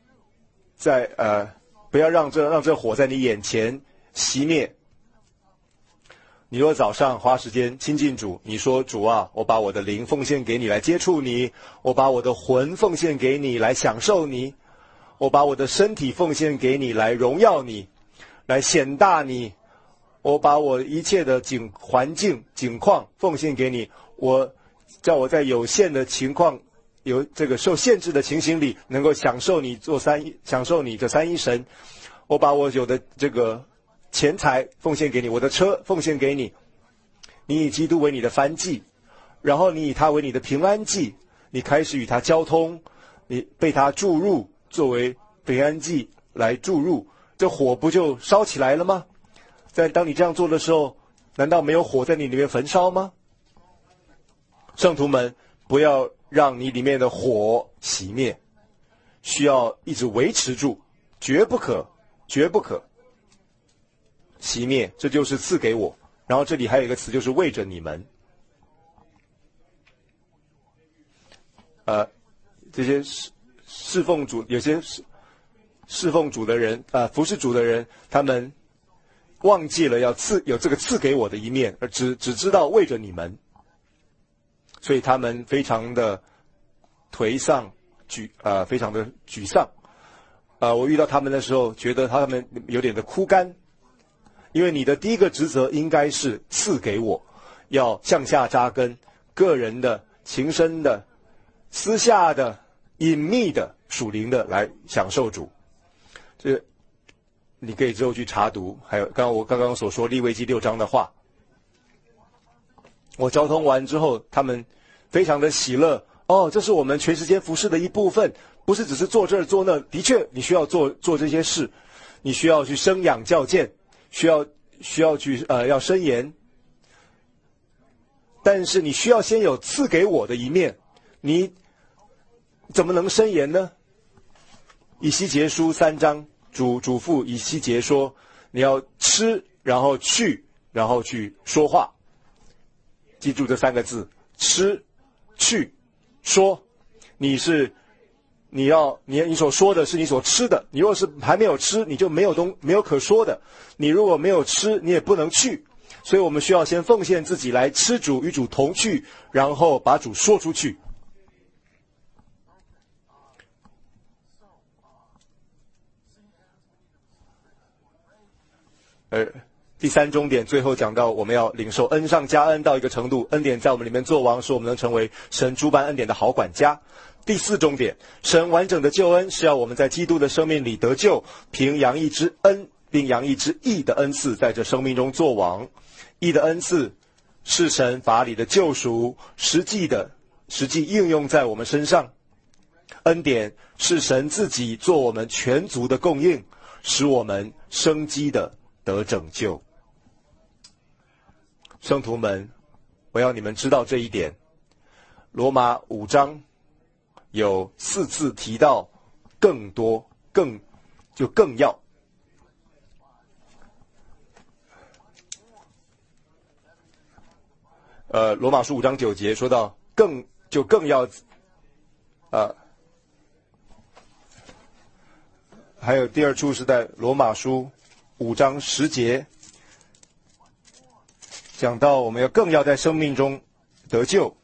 让这火在你眼前熄灭。你若早上花时间亲近主，你说主啊，我把我的灵奉献给你来接触你，我把我的魂奉献给你来享受你，我把我的身体奉献给你来荣耀你，来显大你，我把我一切的环境景况奉献给你，叫我在有限的情况，有这个受限制的情形里，能够享受你享受你这三一神。我把我有的这个钱财奉献给你，我的车奉献给你，你以基督为你的燔祭，然后你以他为你的平安祭，你开始与他交通，你被他注入，作为平安祭来注入，这火不就烧起来了吗？当你这样做的时候，难道没有火在你里面焚烧吗？圣徒们，不要让你里面的火熄灭，需要一直维持住，绝不可熄灭，这就是赐给我。然后这里还有一个词，就是为着你们。这些侍奉主，有些侍奉主的人，服侍主的人，他们忘记了有这个赐给我的一面，而只知道为着你们。所以他们非常的颓丧，非常的沮丧。我遇到他们的时候，觉得他们有点的枯干，因为你的第一个职责应该是赐给我，要向下扎根，个人的、情深的、私下的、隐秘的、属灵的来享受主。这你可以之后去查读，还有我刚刚所说利未记6章的话。我交通完之后，他们非常的喜乐。这是我们全时间服事的一部分，不是只是坐这儿坐那。的确，你需要做这些事，你需要去生养教荐，需要去要申言。但是你需要先有赐给我的一面，你怎么能申言呢？以西结书3章，嘱咐以西结说，你要吃，然后去说话。记住这3个字：吃、去、说。你所说的是你所吃的，你若是还没有吃，你就没有可说的。你如果没有吃，你也不能去。所以我们需要先奉献自己来吃主，与主同去，然后把主说出去。第3重点，最后讲到我们要领受恩上加恩到一个程度，恩典在我们里面作王，使我们能成为神诸般恩典的好管家。第4重点，神完整的救恩是要我们在基督的生命里得救，凭洋溢之恩并洋溢之义的恩赐，在这生命中作王。义的恩赐是神法理的救赎，实际应用在我们身上。 恩典是神自己做我们全足的供应，使我们生机的得拯救。圣徒们，我要你们知道这一点。罗马5章有4次提到更多，更要。罗马书5章9节说到更要，还有第二处是在罗马书5章10节，讲到我们更要在生命中得救，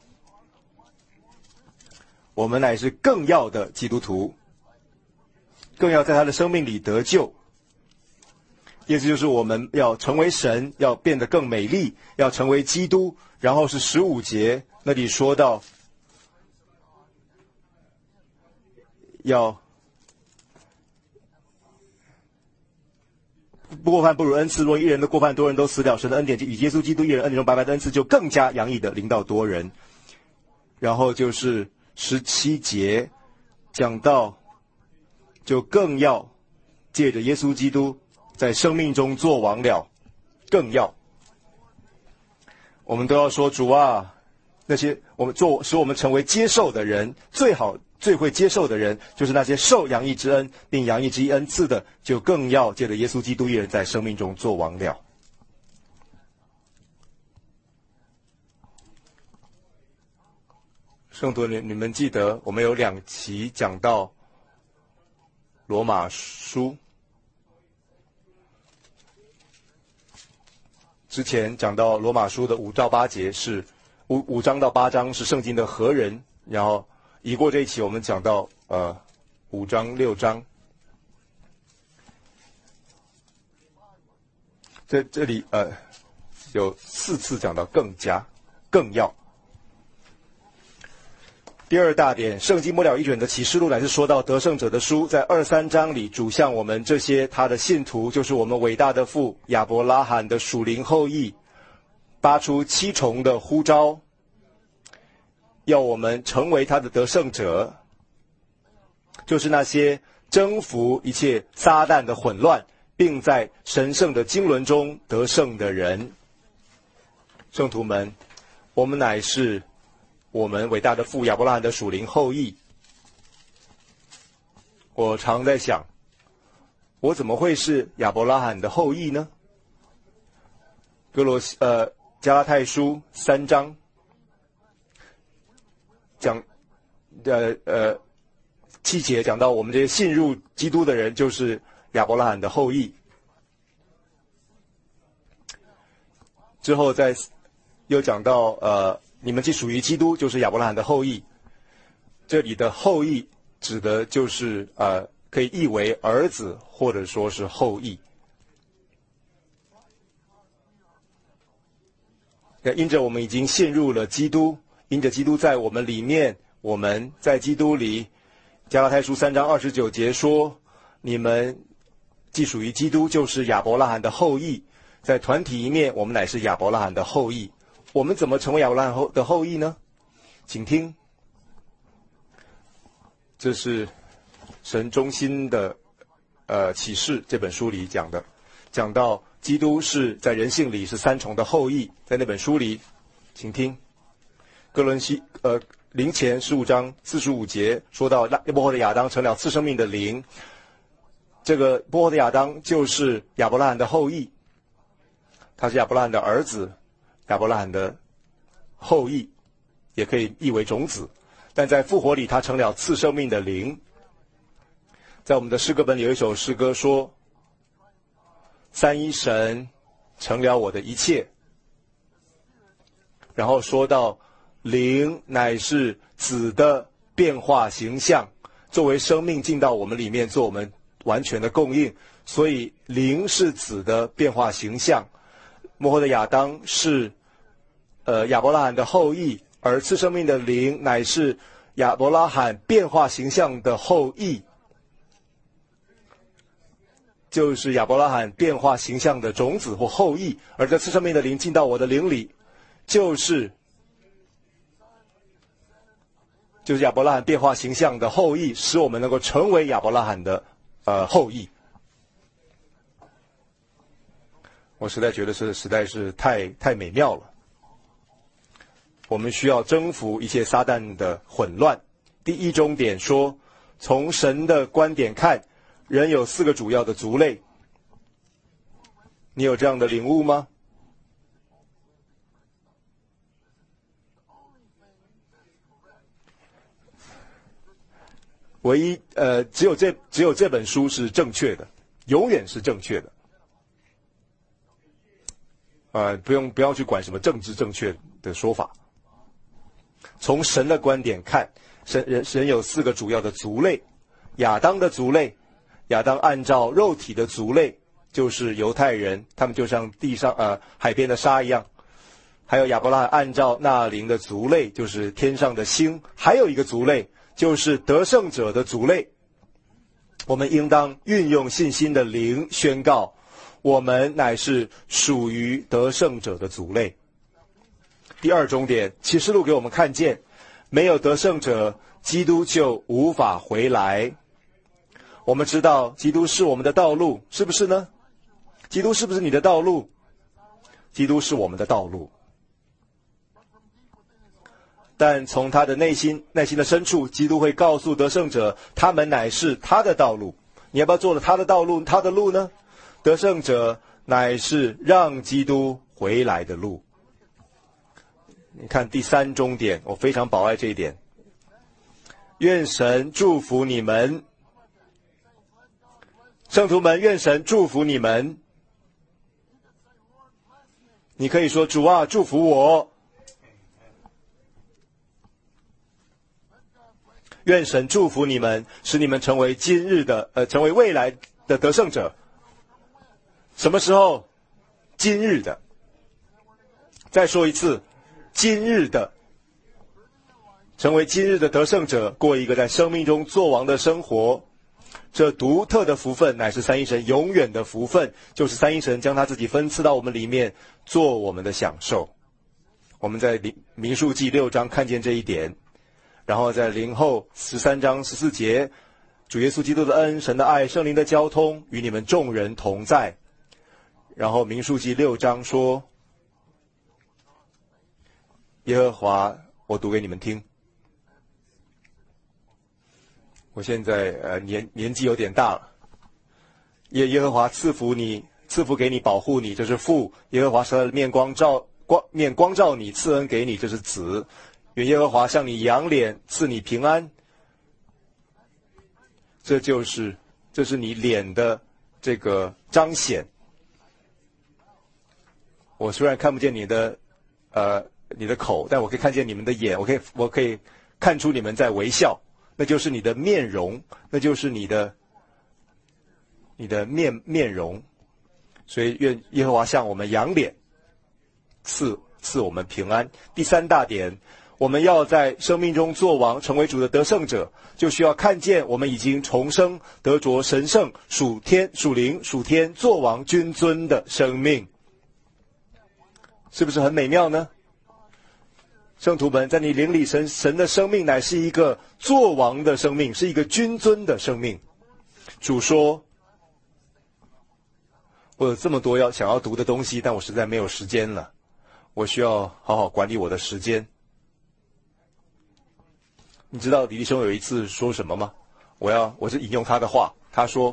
我们乃是更要的基督徒，更要在他的生命里得救。意思就是我们要成为神，要变得更美丽，要成为基督。然后是15节那里说到，要不过犯不如恩赐，若一人的过犯多人都死了，神的恩典就与耶稣基督一人恩典中白白的恩赐就更加洋溢的临到多人。然后就是17节讲到，就更要借着耶稣基督在生命中做王了，更要。我们都要说，主啊，那些使我们成为接受的人，最会接受的人，就是那些受洋溢之恩并洋溢之恩赐的，就更要借着耶稣基督一人在生命中做王了。圣徒，你们记得我们有2期讲到罗马书，之前讲到罗马书的5到8节是5章到8章是圣经的核人，然后已过这一期我们讲到5章6章，在这里有4次讲到更要。第二大点，圣经末了一卷的启示录乃是说到得胜者的书，在2、3章里主向我们这些他的信徒，就是我们伟大的父亚伯拉罕的属灵后裔，发出7重的呼召，要我们成为他的得胜者，就是那些征服一切撒旦的混乱，并在神圣的经纶中得胜的人。圣徒们，我们乃是我们伟大的父亚伯拉罕的属灵后裔。我常在想，我怎么会是亚伯拉罕的后裔呢？加拉太书3章讲7节讲到我们这些信入基督的人就是亚伯拉罕的后裔。之后又讲到你们既属于基督，就是亚伯拉罕的后裔。这里的后裔指的就是可以译为儿子，或者说是后裔。因着我们已经陷入了基督，因着基督在我们里面，我们在基督里。加拉太书3章29节说，你们既属于基督，就是亚伯拉罕的后裔。在团体一面，我们乃是亚伯拉罕的后裔。我们怎么成为亚伯拉罕的后裔呢？请听，这是神中心的启示这本书里讲的，讲到基督是在人性里是3重的后裔。在那本书里，请听哥伦西灵前15章45节说到波后的亚当成了次生命的灵，这个波后的亚当就是亚伯拉罕的后裔，他是亚伯拉罕的儿子，亚伯拉罕的后裔，也可以译为种子。但在复活里，他成了次生命的灵。在我们的诗歌本里有一首诗歌说，三一神成了我的一切，然后说到灵乃是子的变化形象，作为生命进到我们里面，做我们完全的供应。所以灵是子的变化形象。末后的亚当是亚伯拉罕的后裔，而次生命的灵乃是亚伯拉罕变化形象的后裔，就是亚伯拉罕变化形象的种子或后裔。而这次生命的灵进到我的灵里，就是就是亚伯拉罕变化形象的后裔，使我们能够成为亚伯拉罕的后裔。我实在觉得实在是太美妙了。我们需要征服一切撒旦的混乱。第一中点说，从神的观点看，人有4个主要的族类。你有这样的领悟吗？唯一只有这本书是正确的，永远是正确的。不要去管什么政治正确的说法。从神的观点看，神有4个主要的族类。亚当的族类，亚当按照肉体的族类就是犹太人，他们就像地上海边的沙一样。还有亚伯拉罕按照那灵的族类，就是天上的星。还有一个族类，就是得胜者的族类。我们应当运用信心的灵宣告，我们乃是属于得胜者的族类。第二重点，启示录给我们看见，没有得胜者，基督就无法回来。我们知道基督是我们的道路，是不是呢？基督是不是你的道路？基督是我们的道路。但从他的内心的深处，基督会告诉得胜者，他们乃是他的道路。你要不要做了他的道路，他的路呢？得胜者乃是让基督回来的路。你看第3中点，我非常宝爱这一点。愿神祝福你们，圣徒们，愿神祝福你们。你可以说，主啊，祝福我。愿神祝福你们，使你们成为成为未来的得胜者。什么时候？今日的。再说一次，今日的。成为今日的得胜者，过一个在生命中作王的生活。这独特的福分乃是三一神永远的福分，就是三一神将他自己分赐到我们里面，做我们的享受。我们在民数记6章看见这一点，然后在林后13章14节，主耶稣基督的恩、神的爱、圣灵的交通与你们众人同在。然后民数记6章说，耶和华，我读给你们听。我现在年纪有点大了。耶和华赐福给你，保护你，这是父。耶和华使他的面光照你，赐恩给你，这是子。愿耶和华向你扬脸，赐你平安。这是你脸的这个彰显。我虽然看不见你的口，但我可以看见你们的眼，我可以看出你们在微笑。那就是你的面容，那就是你的面容。所以愿耶和华向我们扬脸，赐我们平安。第3大点，我们要在生命中作王，成为主的得胜者，就需要看见我们已经重生，得着神圣属灵属天作王君尊的生命。是不是很美妙呢？圣徒们，在你灵里，神的生命乃是一个作王的生命，是一个君尊的生命。主说，我有这么多想要读的东西，但我实在没有时间了，我需要好好管理我的时间。你知道李弟兄有一次说什么吗？我是引用他的话，他说，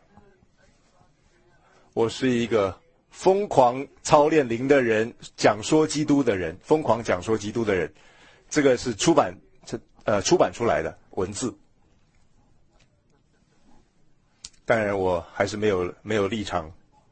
我是一个疯狂操练灵的人，讲说基督的人，疯狂讲说基督的人。这个是出版出来的文字。当然我还是没有立场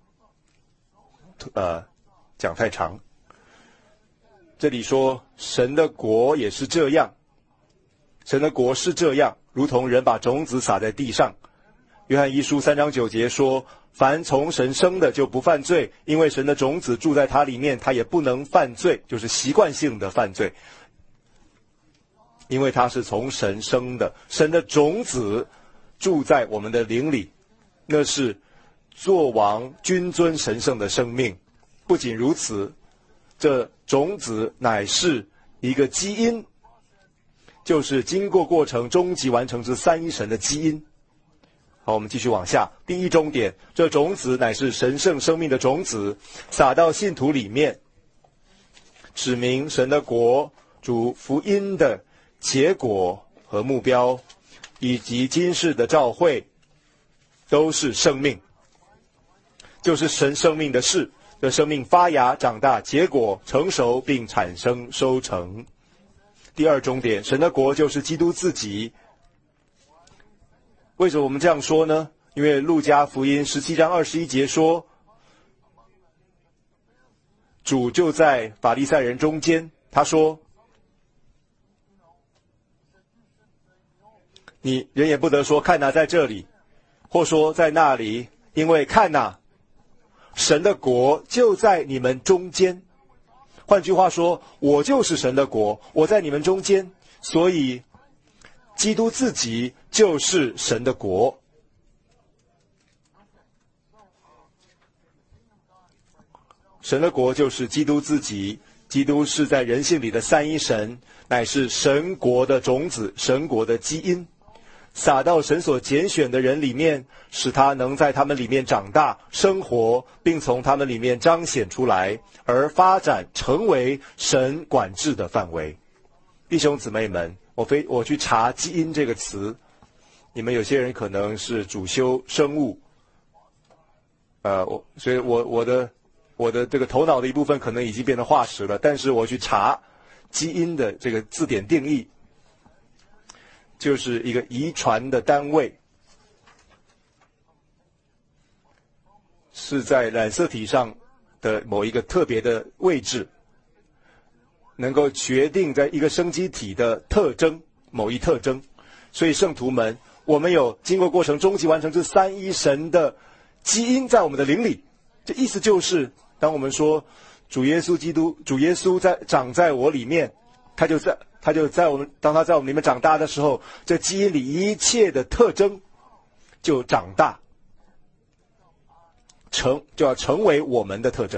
讲太长。这里说神的国也是这样，神的国是这样，如同人把种子撒在地上。约翰一书3章9节说，凡从神生的就不犯罪，因为神的种子住在他里面，他也不能犯罪，就是习惯性的犯罪，因为他是从神生的。神的种子住在我们的灵里，那是作王君尊神圣的生命。不仅如此，这种子乃是一个基因， 就是经过过程终极完成之三一神的基因。好，我们继续往下。第一终点，这种子乃是神圣生命的种子，撒到信徒里面，指明神的国、主福音的结果和目标，以及今世的召会，都是生命，就是神生命的事。这生命发芽、长大、结果、成熟，并产生收成。第二终点，神的国就是基督自己。为什么我们这样说呢？因为路加福音17章21节说，主就在法利赛人中间，他说，你人也不得说看哪在这里，或说在那里，因为看哪，神的国就在你们中间。换句话说，我就是神的国，我在你们中间，所以基督自己就是神的国。神的国就是基督自己，基督是在人性里的三一神，乃是神国的种子，神国的基因，撒到神所拣选的人里面，使他能在他们里面长大、生活，并从他们里面彰显出来，而发展成为神管制的范围。弟兄姊妹们，我去查基因这个词，你们有些人可能是主修生物，所以我的这个头脑的一部分可能已经变成化石了，但是我去查基因的这个字典定义，就是一个遗传的单位，是在染色体上的某一个特别的位置，能够决定在一个生机体的特征，某一特征。所以圣徒们，我们有经过过程终极完成这三一神的基因在我们的灵里。这意思就是，当我们说主耶稣长在我里面，他就在我们，当他在我们里面长大的时候，这基因里一切的特征就长大，就要成为我们的特征。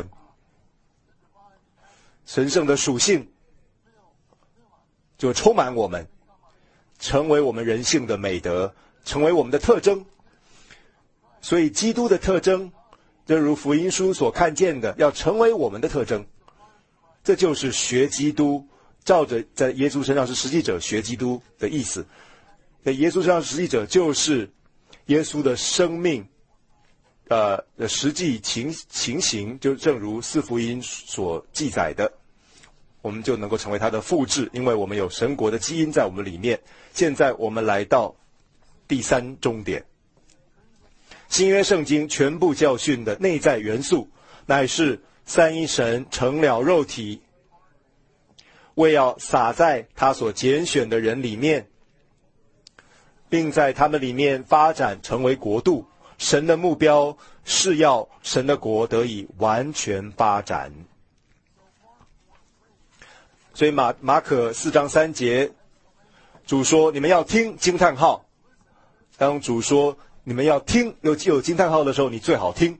神圣的属性就充满我们，成为我们人性的美德，成为我们的特征。所以基督的特征，正如福音书所看见的，要成为我们的特征。这就是学基督，照着在耶稣身上是实际者学基督的意思。在耶稣身上实际者就是耶稣的生命的实际情形，就正如四福音所记载的，我们就能够成为他的复制，因为我们有神国的基因在我们里面。现在我们来到第三终点，新约圣经全部教训的内在元素，乃是三一神成了肉体，为要撒在他所拣选的人里面，并在他们里面发展成为国度。神的目标是要神的国得以完全发展。所以马可4章3节，主说你们要听惊叹号。当主说你们要听有惊叹号的时候，你最好听。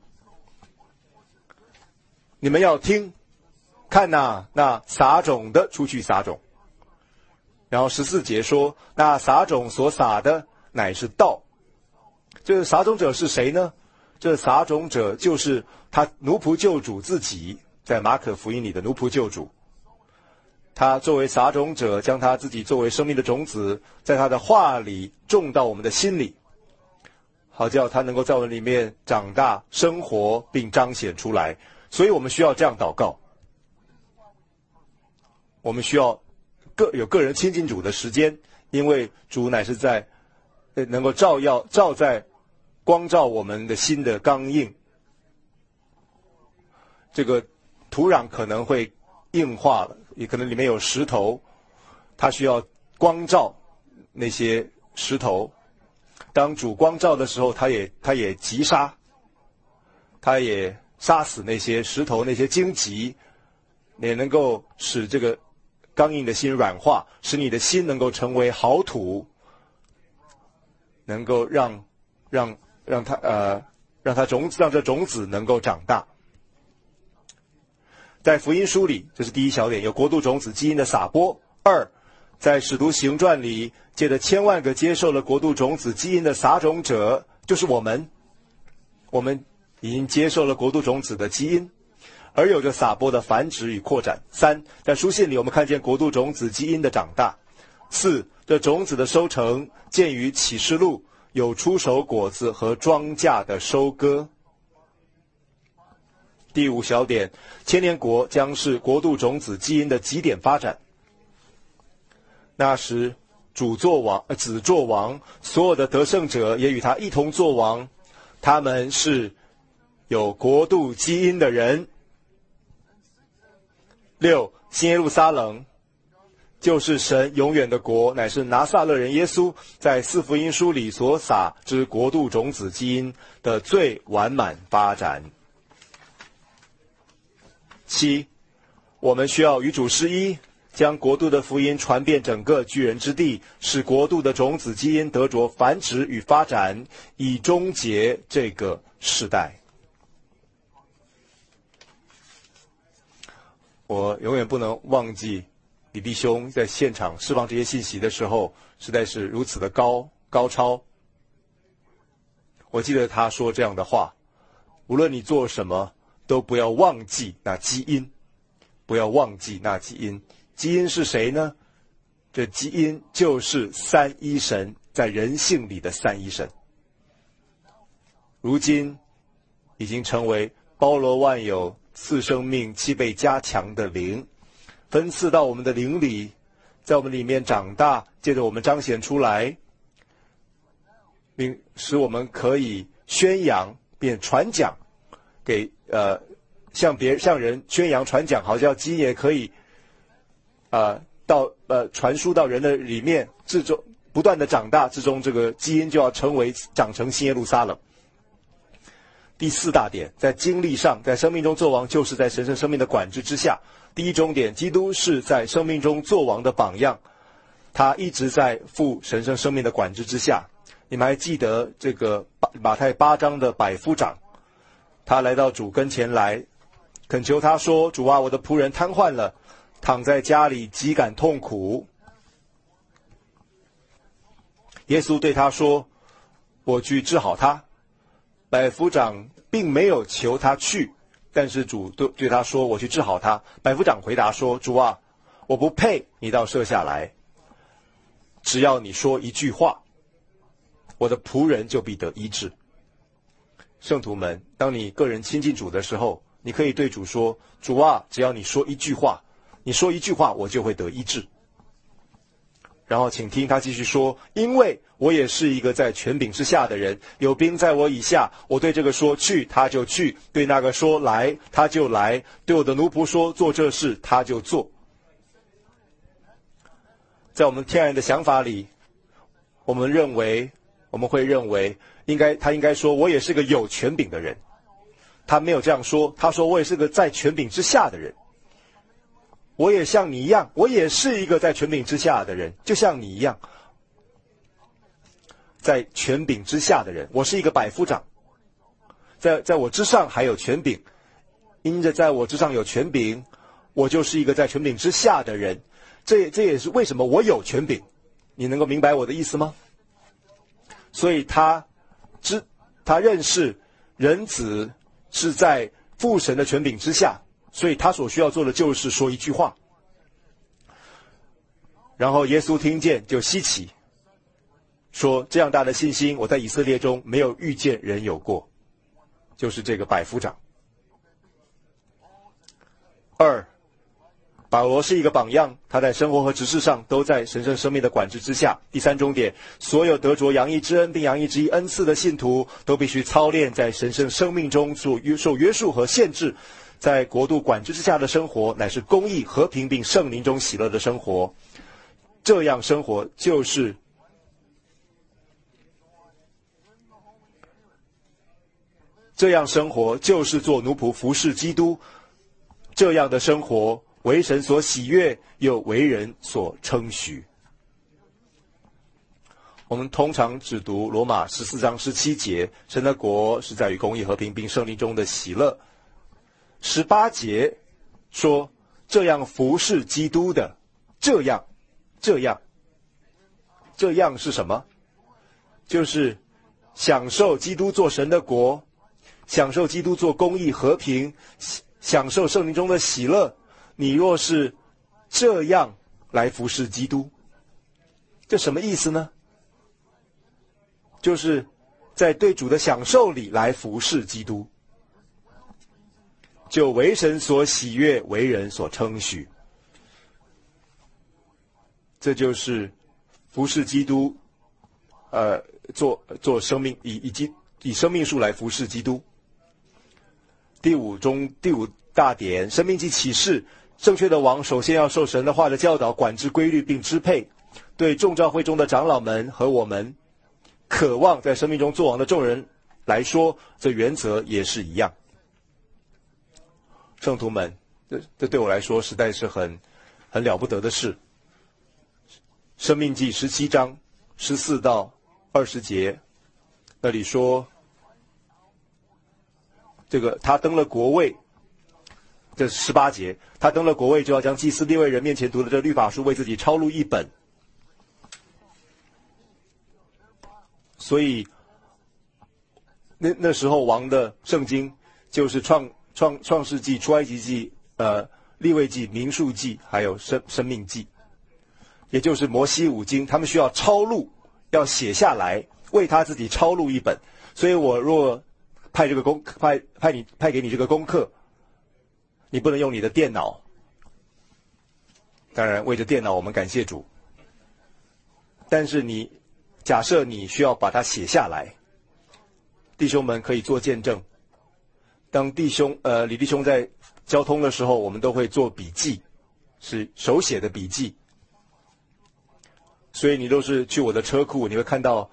你们要听，看哪，那撒种的出去撒种。然后14节说，那撒种所撒的乃是道。这撒种者是谁呢？这撒种者就是他奴仆救主自己，在马可福音里的奴仆救主。他作为撒种者，将他自己作为生命的种子，在他的话里种到我们的心里，好叫他能够在我们里面长大、生活并彰显出来。所以我们需要这样祷告，我们需要有个人亲近主的时间，因为主乃是在能够照在光照我们的心的刚硬，这个土壤可能会硬化了，也可能里面有石头，它需要光照那些石头。当主光照的时候，他也击杀，他也杀死那些石头、那些荆棘，也能够使这个刚硬的心软化，使你的心能够成为好土，能够让这种子能够长大。在福音书里，这是第一小点，有国度种子基因的撒播。2， 在使徒行传里，借着千万个接受了国度种子基因的撒种者，就是我们已经接受了国度种子的基因，而有着撒播的繁殖与扩展。3，在书信里我们看见国度种子基因的长大。4，这种子的收成见于启示录，有出熟果子和庄稼的收割。第5小点，千年国将是国度种子基因的极点发展。那时子作王，所有的得胜者也与他一同作王，他们是有国度基因的人。6，新耶路撒冷就是神永远的国，乃是拿撒勒人耶稣在4福音书里所撒之国度种子基因的最完满发展。7，我们需要与主是一，将国度的福音传遍整个巨人之地，使国度的种子基因得着繁殖与发展，以终结这个世代。我永远不能忘记李弟兄在现场释放这些信息的时候，实在是如此的高超。我记得他说这样的话：无论你做什么，都不要忘记那基因，不要忘记那基因。基因是谁呢？这基因就是三一神，在人性里的三一神。如今已经成为包罗万有、赐生命、7倍加强的灵，分赐到我们的灵里，在我们里面长大，借着我们彰显出来，并使我们可以宣扬并传讲给向人宣扬传讲，好像基因也可以传输到人的里面之中，不断的长大之中，这个基因就要长成新耶路撒冷。第4大点，在经历上，在生命中作王，就是在神圣生命的管制之下。第1终点，基督是在生命中作王的榜样，他一直在父神圣生命的管制之下。你们还记得这个马太8章的百夫长，他来到主跟前来，恳求他说：主啊，我的仆人瘫痪了，躺在家里极感痛苦。耶稣对他说：我去治好他。百夫长并没有求他去，但是主对他说：我去治好他。百夫长回答说：主啊，我不配你倒舍下来，只要你说一句话，我的仆人就必得医治。圣徒们，当你个人亲近主的时候，你可以对主说：主啊，只要你说一句话，你说一句话，我就会得医治。然后请听他继续说：因为我也是一个在权柄之下的人，有兵在我以下，我对这个说去，他就去；对那个说来，他就来；对我的奴仆说做这事，他就做。在我们天然的想法里，我们会认为他应该说我也是个有权柄的人。他没有这样说，他说我也是个在权柄之下的人。我也像你一样，我也是一个在权柄之下的人，就像你一样，在权柄之下的人。我是一个百夫长，在我之上还有权柄，因着在我之上有权柄，我就是一个在权柄之下的人。这也是为什么我有权柄。你能够明白我的意思吗？所以他认识人子是在父神的权柄之下，所以他所需要做的就是说一句话。然后耶稣听见就稀奇，说：这样大的信心，我在以色列中没有遇见人有过。就是这个百夫长。2，保罗是一个榜样，他在生活和执事上都在神圣生命的管制之下。第3终点，所有得着洋溢之恩并洋溢之一恩赐的信徒，都必须操练在神圣生命中受约束和限制，在国度管制之下的生活，乃是公义、和平并圣灵中喜乐的生活。这样生活就是做奴仆服侍基督。这样的生活为神所喜悦，又为人所称许。我们通常只读罗马14章17节，神的国是在于公义、和平并圣灵中的喜乐。18节说，这样服侍基督的，这样这样，这样是什么？就是享受基督做神的国，享受基督做公义和平，享受圣灵中的喜乐。你若是这样来服侍基督，这什么意思呢？就是在对主的享受里来服侍基督，就为神所喜悦，为人所称许。这就是服侍基督，做生命，以生命树来服侍基督。第五大点，生命记启示，正确的王首先要受神的话的教导，管制规律并支配。对众召会中的长老们和我们渴望在生命中做王的众人来说，这原则也是一样。圣徒们，这对我来说实在是很了不得的事。生命记17章14到20节，那里说，这个他登了国位，这是18节，他登了国位就要将祭司利未人面前读的这律法书为自己抄录一本。所以那时候王的圣经就是创世纪、出埃及记、利未记、民数记还有生命记，也就是摩西五经，他们需要抄录，要写下来，为他自己抄录一本。所以我若派给你这个功课，你不能用你的电脑。当然为着电脑我们感谢主，但是假设你需要把它写下来，弟兄们可以做见证。当李弟兄在交通的时候，我们都会做笔记，是手写的笔记。所以你都是去我的车库，你会看到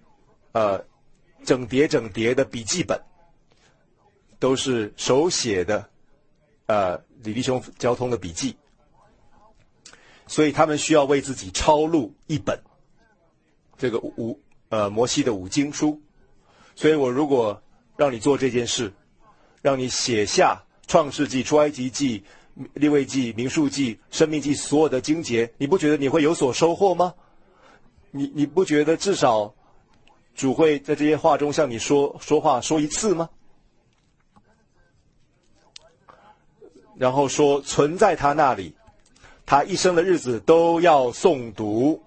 整叠的笔记本，都是手写的李弟兄交通的笔记。所以他们需要为自己抄录一本这个摩西的五经书。所以我如果让你做这件事，让你写下创世纪、出埃及记、利未记、民数记、生命记所有的经节，你不觉得你会有所收获吗？你不觉得至少主会在这些话中向你说话说一次吗？然后说存在他那里，他一生的日子都要诵读。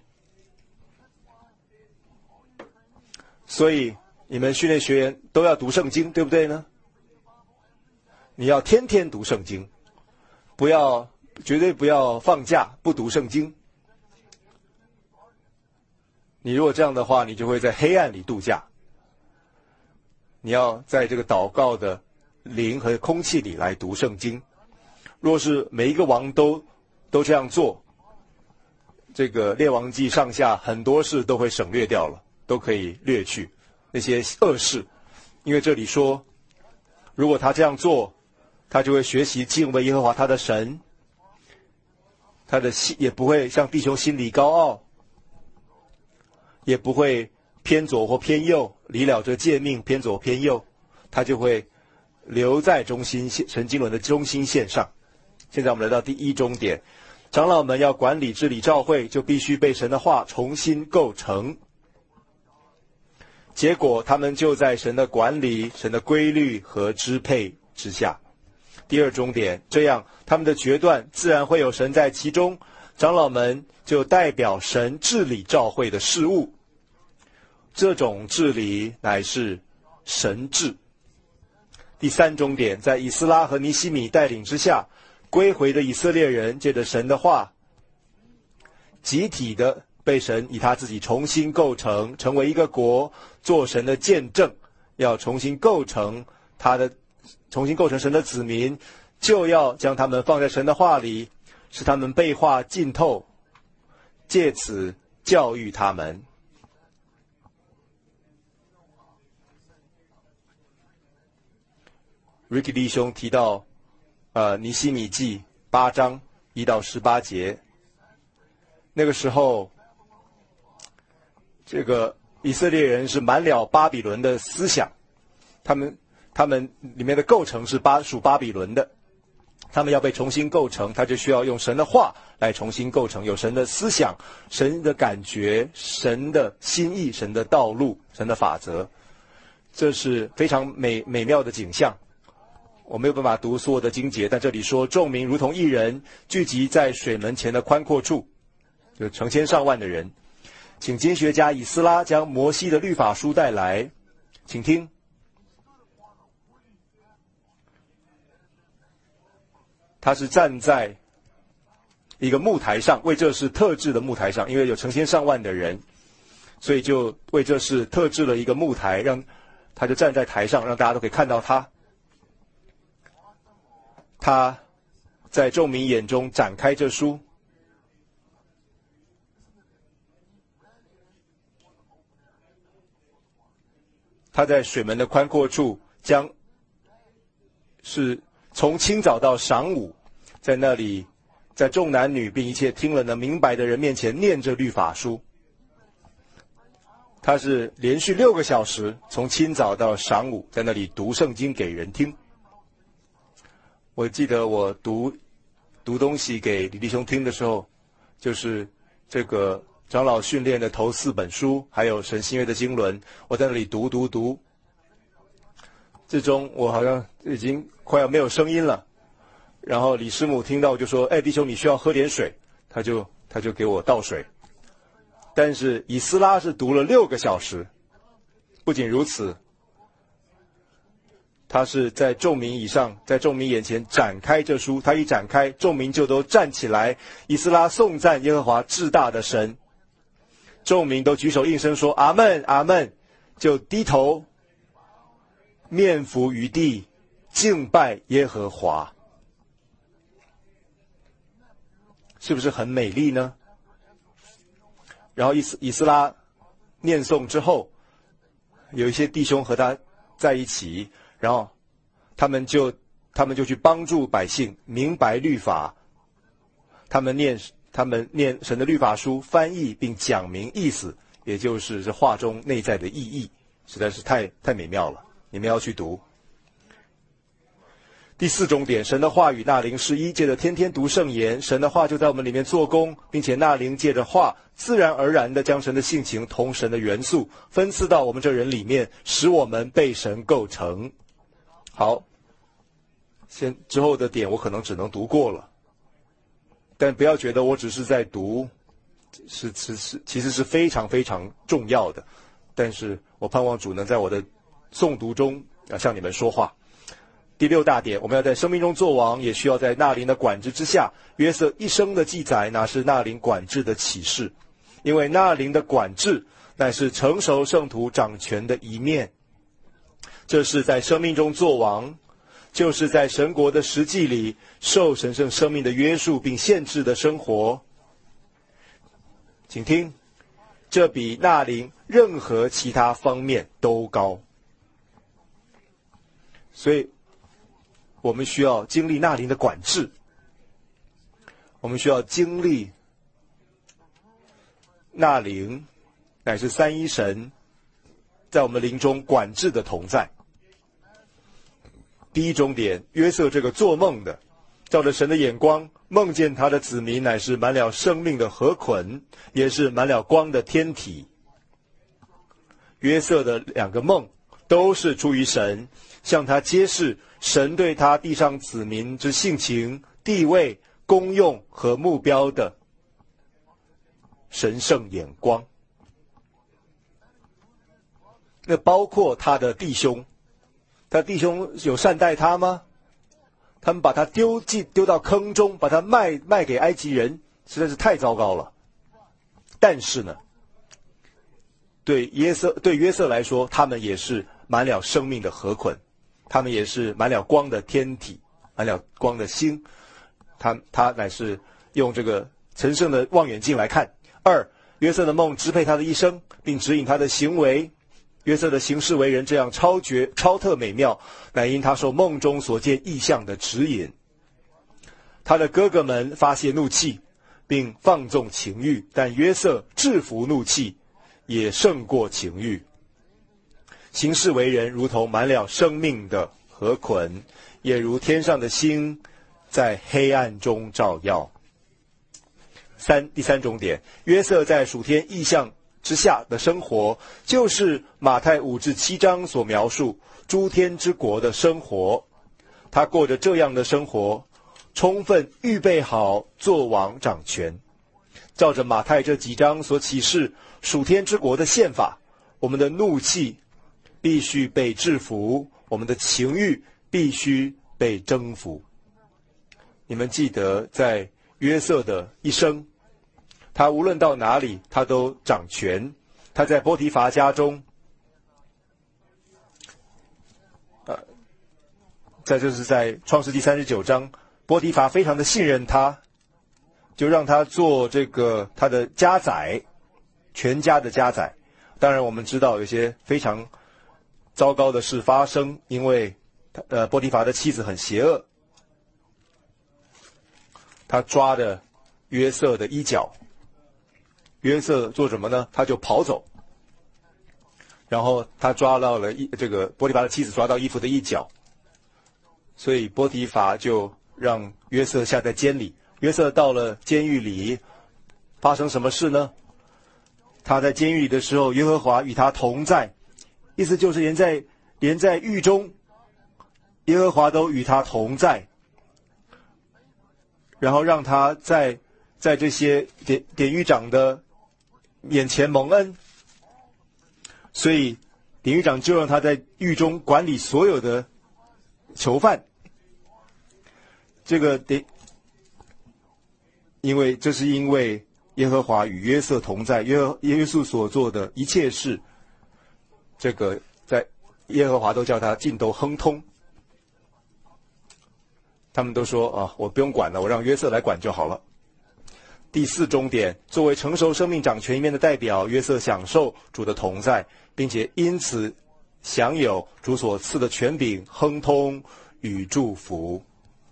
所以你们训练学员都要读圣经，对不对呢？你要天天读圣经，绝对不要放假不读圣经。你如果这样的话，你就会在黑暗里度假。你要在这个祷告的灵和空气里来读圣经。若是每一个王都这样做，这个列王记上下很多事都会省略掉了，都可以略去那些恶事。因为这里说，如果他这样做，他就会学习敬畏耶和华他的神，他的心也不会像弟兄心里高傲，也不会偏左或偏右，离了这诫命偏左偏右，他就会留在神经纶的中心线上。现在我们来到第一中点，长老们要管理治理教会，就必须被神的话重新构成。结果他们就在神的管理、神的规律和支配之下。第二中点，这样他们的决断自然会有神在其中，长老们就代表神治理教会的事务。这种治理乃是神治。第三中点，在以斯拉和尼希米带领之下，归回的以色列人借着神的话，集体的被神以他自己重新构成，成为一个国，做神的见证，要重新构成神的子民，就要将他们放在神的话里，使他们被话浸透，借此教育他们。Ricky 弟兄提到尼希米记8章1到18节，那个时候这个以色列人是满了巴比伦的思想，他们里面的构成是属巴比伦的， 他们要被重新构成，他就需要用神的话来重新构成，有神的思想、神的感觉、神的心意、神的道路、神的法则。这是非常美妙的景象。我没有办法读所有的经节，但这里说众民如同一人，聚集在水门前的宽阔处，就成千上万的人。请经学家以斯拉将摩西的律法书带来，请听。他是站在一个木台上，为这事特制的木台上，因为有成千上万的人，所以就为这事特制了一个木台，让他就站在台上，让大家都可以看到他。他在众民眼中展开这书，他在水门的宽阔处，将是从清早到晌午，在那里，在众男女并一切听了能明白的人面前念这律法书。他是连续6个小时，从清早到晌午，在那里读圣经给人听。我记得我读东西给李弟兄听的时候，就是这个长老训练的头4本书，还有神新约的经纶，我在那里读。最终我好像已经快要没有声音了，然后李师母听到就说：“弟兄，你需要喝点水。”他就给我倒水。但是以斯拉是读了6个小时，不仅如此，他是在众民以上，在众民眼前展开这书。他一展开，众民就都站起来。以斯拉颂赞耶和华至大的神，众民都举手应声说：“阿们，阿们！”就低头面伏于地，敬拜耶和华。是不是很美丽呢？然后以斯拉念诵之后，有一些弟兄和他在一起，然后他们就去帮助百姓明白律法，他们念神的律法书，翻译并讲明意思，也就是这话中内在的意义，实在是太美妙了。你们要去读。第4重点，神的话语纳灵是一，借着天天读圣言，神的话就在我们里面做工，并且纳灵借着话自然而然的将神的性情同神的元素分赐到我们这人里面，使我们被神构成。好，之后的点我可能只能读过了，但不要觉得我只是在读，其实是非常非常重要的。但是我盼望主能在我的诵读中向你们说话。第6大点，我们要在生命中作王，也需要在纳灵的管制之下。约瑟一生的记载，那是纳灵管制的启示，因为纳灵的管制乃是成熟圣徒掌权的一面。这是在生命中作王，就是在神国的实际里受神圣生命的约束并限制的生活。请听，这比纳灵任何其他方面都高。所以我们需要经历纳灵的管制，我们需要经历纳灵乃是三一神在我们灵中管制的同在。第1重点，约瑟这个做梦的，照着神的眼光，梦见他的子民乃是满了生命的河捆，也是满了光的天体。约瑟的2个梦都是出于神，向他揭示神对他地上子民之性情、地位、功用和目标的神圣眼光。那包括他的弟兄，他弟兄有善待他吗？他们把他丢到坑中，把他卖给埃及人，实在是太糟糕了。但是呢，对约瑟来说，他们也是满了生命的河捆，他们也是满了光的天体，满了光的星。他乃是用这个神圣的望远镜来看。2，约瑟的梦支配他的一生，并指引他的行为。约瑟的行事为人这样超特美妙，乃因他受梦中所见异象的指引。他的哥哥们发泄怒气，并放纵情欲，但约瑟制服怒气，也胜过情欲。行事为人如同满了生命的河捆，也如天上的星在黑暗中照耀。第三重点，约瑟在属天意象之下的生活，就是马太5至7章所描述诸天之国的生活。他过着这样的生活，充分预备好做王掌权。照着马太这几章所启示属天之国的宪法，我们的怒气必须被制服，我们的情欲必须被征服。你们记得在约瑟的一生，他无论到哪里他都掌权。他在波提乏家中，就是在创世纪39章，波提乏非常的信任他，就让他做他的家宰，全家的家宰。当然我们知道有些非常糟糕的事发生，因为波提乏的妻子很邪恶，他抓着约瑟的衣角，约瑟做什么呢？他就跑走，然后他抓到了波提乏的妻子抓到衣服的一角，所以波提乏就让约瑟下在监里。约瑟到了监狱里，发生什么事呢？他在监狱里的时候，耶和华与他同在，意思就是连在狱中，耶和华都与他同在，然后让他在这些典狱长的眼前蒙恩，所以典狱长就让他在狱中管理所有的囚犯。这是因为耶和华与约瑟同在，约瑟所做的一切事，在耶和华都叫他尽都亨通。他们都说我不用管了，我让约瑟来管就好了。第4重点，作为成熟生命掌权一面的代表，约瑟享受主的同在，并且因此享有主所赐的权柄、亨通与祝福。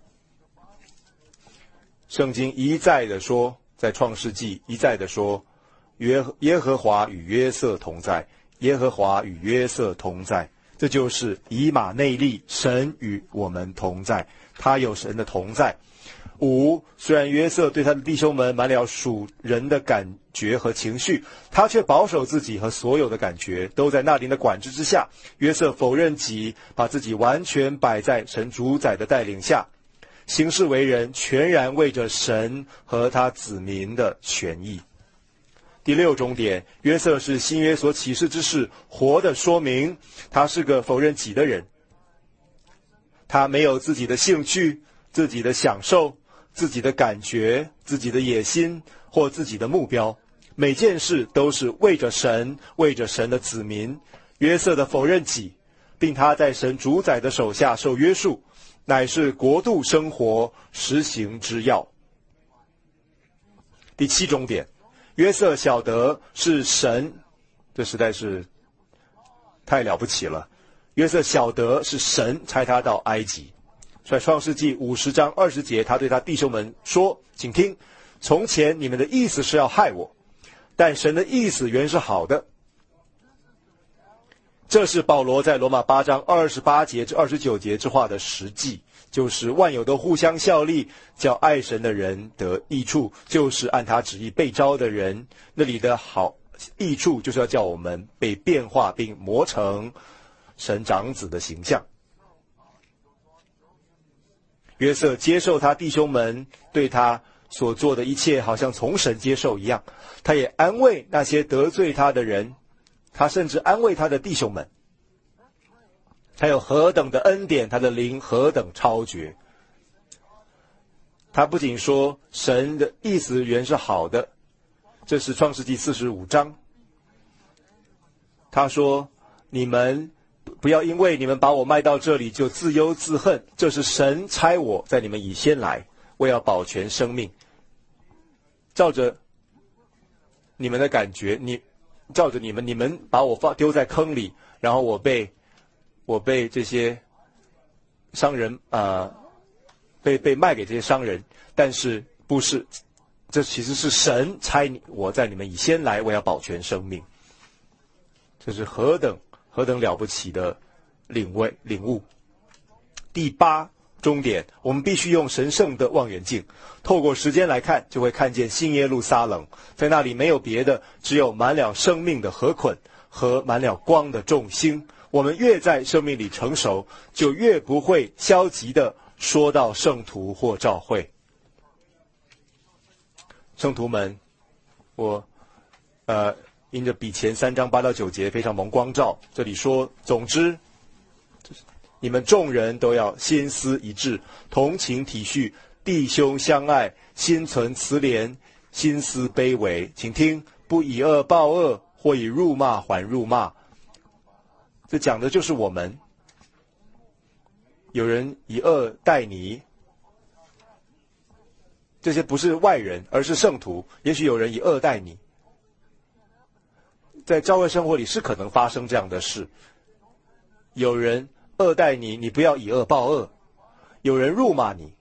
圣经一再的说，在创世纪一再的说，耶和华与约瑟同在，耶和华与约瑟同在，这就是以马内利，神与我们同在，他有神的同在。5，虽然约瑟对他的弟兄们满了属人的感觉和情绪，他却保守自己和所有的感觉都在那灵的管制之下。约瑟否认己，把自己完全摆在神主宰的带领下，行事为人全然为着神和他子民的权益。第6重点，约瑟是新约所启示之事活的说明，他是个否认己的人，他没有自己的兴趣、自己的享受、自己的感觉、自己的野心或自己的目标，每件事都是为着神，为着神的子民。约瑟的否认己，并他在神主宰的手下受约束，乃是国度生活实行之要。第7重点，约瑟晓得是神，这实在是太了不起了。约瑟晓得是神差他到埃及。在创世纪50章20节，他对他弟兄们说：请听，从前你们的意思是要害我，但神的意思原是好的。这是保罗在罗马8章28节至29节之话的实际，就是万有都互相效力，叫爱神的人得益处，就是按他旨意被招的人。那里的好益处就是要叫我们被变化并磨成神长子的形象。约瑟接受他弟兄们对他所做的一切，好像从神接受一样，他也安慰那些得罪他的人，他甚至安慰他的弟兄们。他有何等的恩典，他的灵何等超绝。他不仅说神的意思原是好的，这是创世纪45章。他说，你们不要因为你们把我卖到这里就自忧自恨，这是神差我在你们以先来，为要保全生命。照着你们的感觉，照着你们把我丢在坑里，然后我被这些商人被卖给这些商人，但是不是，这其实是神差我在你们以先来，为要保全生命。这是何等了不起的领悟。第8 终点，我们必须用神圣的望远镜，透过时间来看，就会看见新耶路撒冷，在那里没有别的，只有满了生命的河捆和满了光的众星。我们越在生命里成熟，就越不会消极的说到圣徒或教会。圣徒们，我因着比前3章8到9节非常蒙光照，这里说，总之你们众人都要心思一致，同情体恤，弟兄相爱，心存慈怜，心思卑微。请听，不以恶报恶，或以辱骂还辱骂。这讲的就是我们。有人以恶待你，这些不是外人，而是圣徒。也许有人以恶待你，在教会生活里是可能发生这样的事。有人恶待你，你不要以恶报恶；有人辱骂你，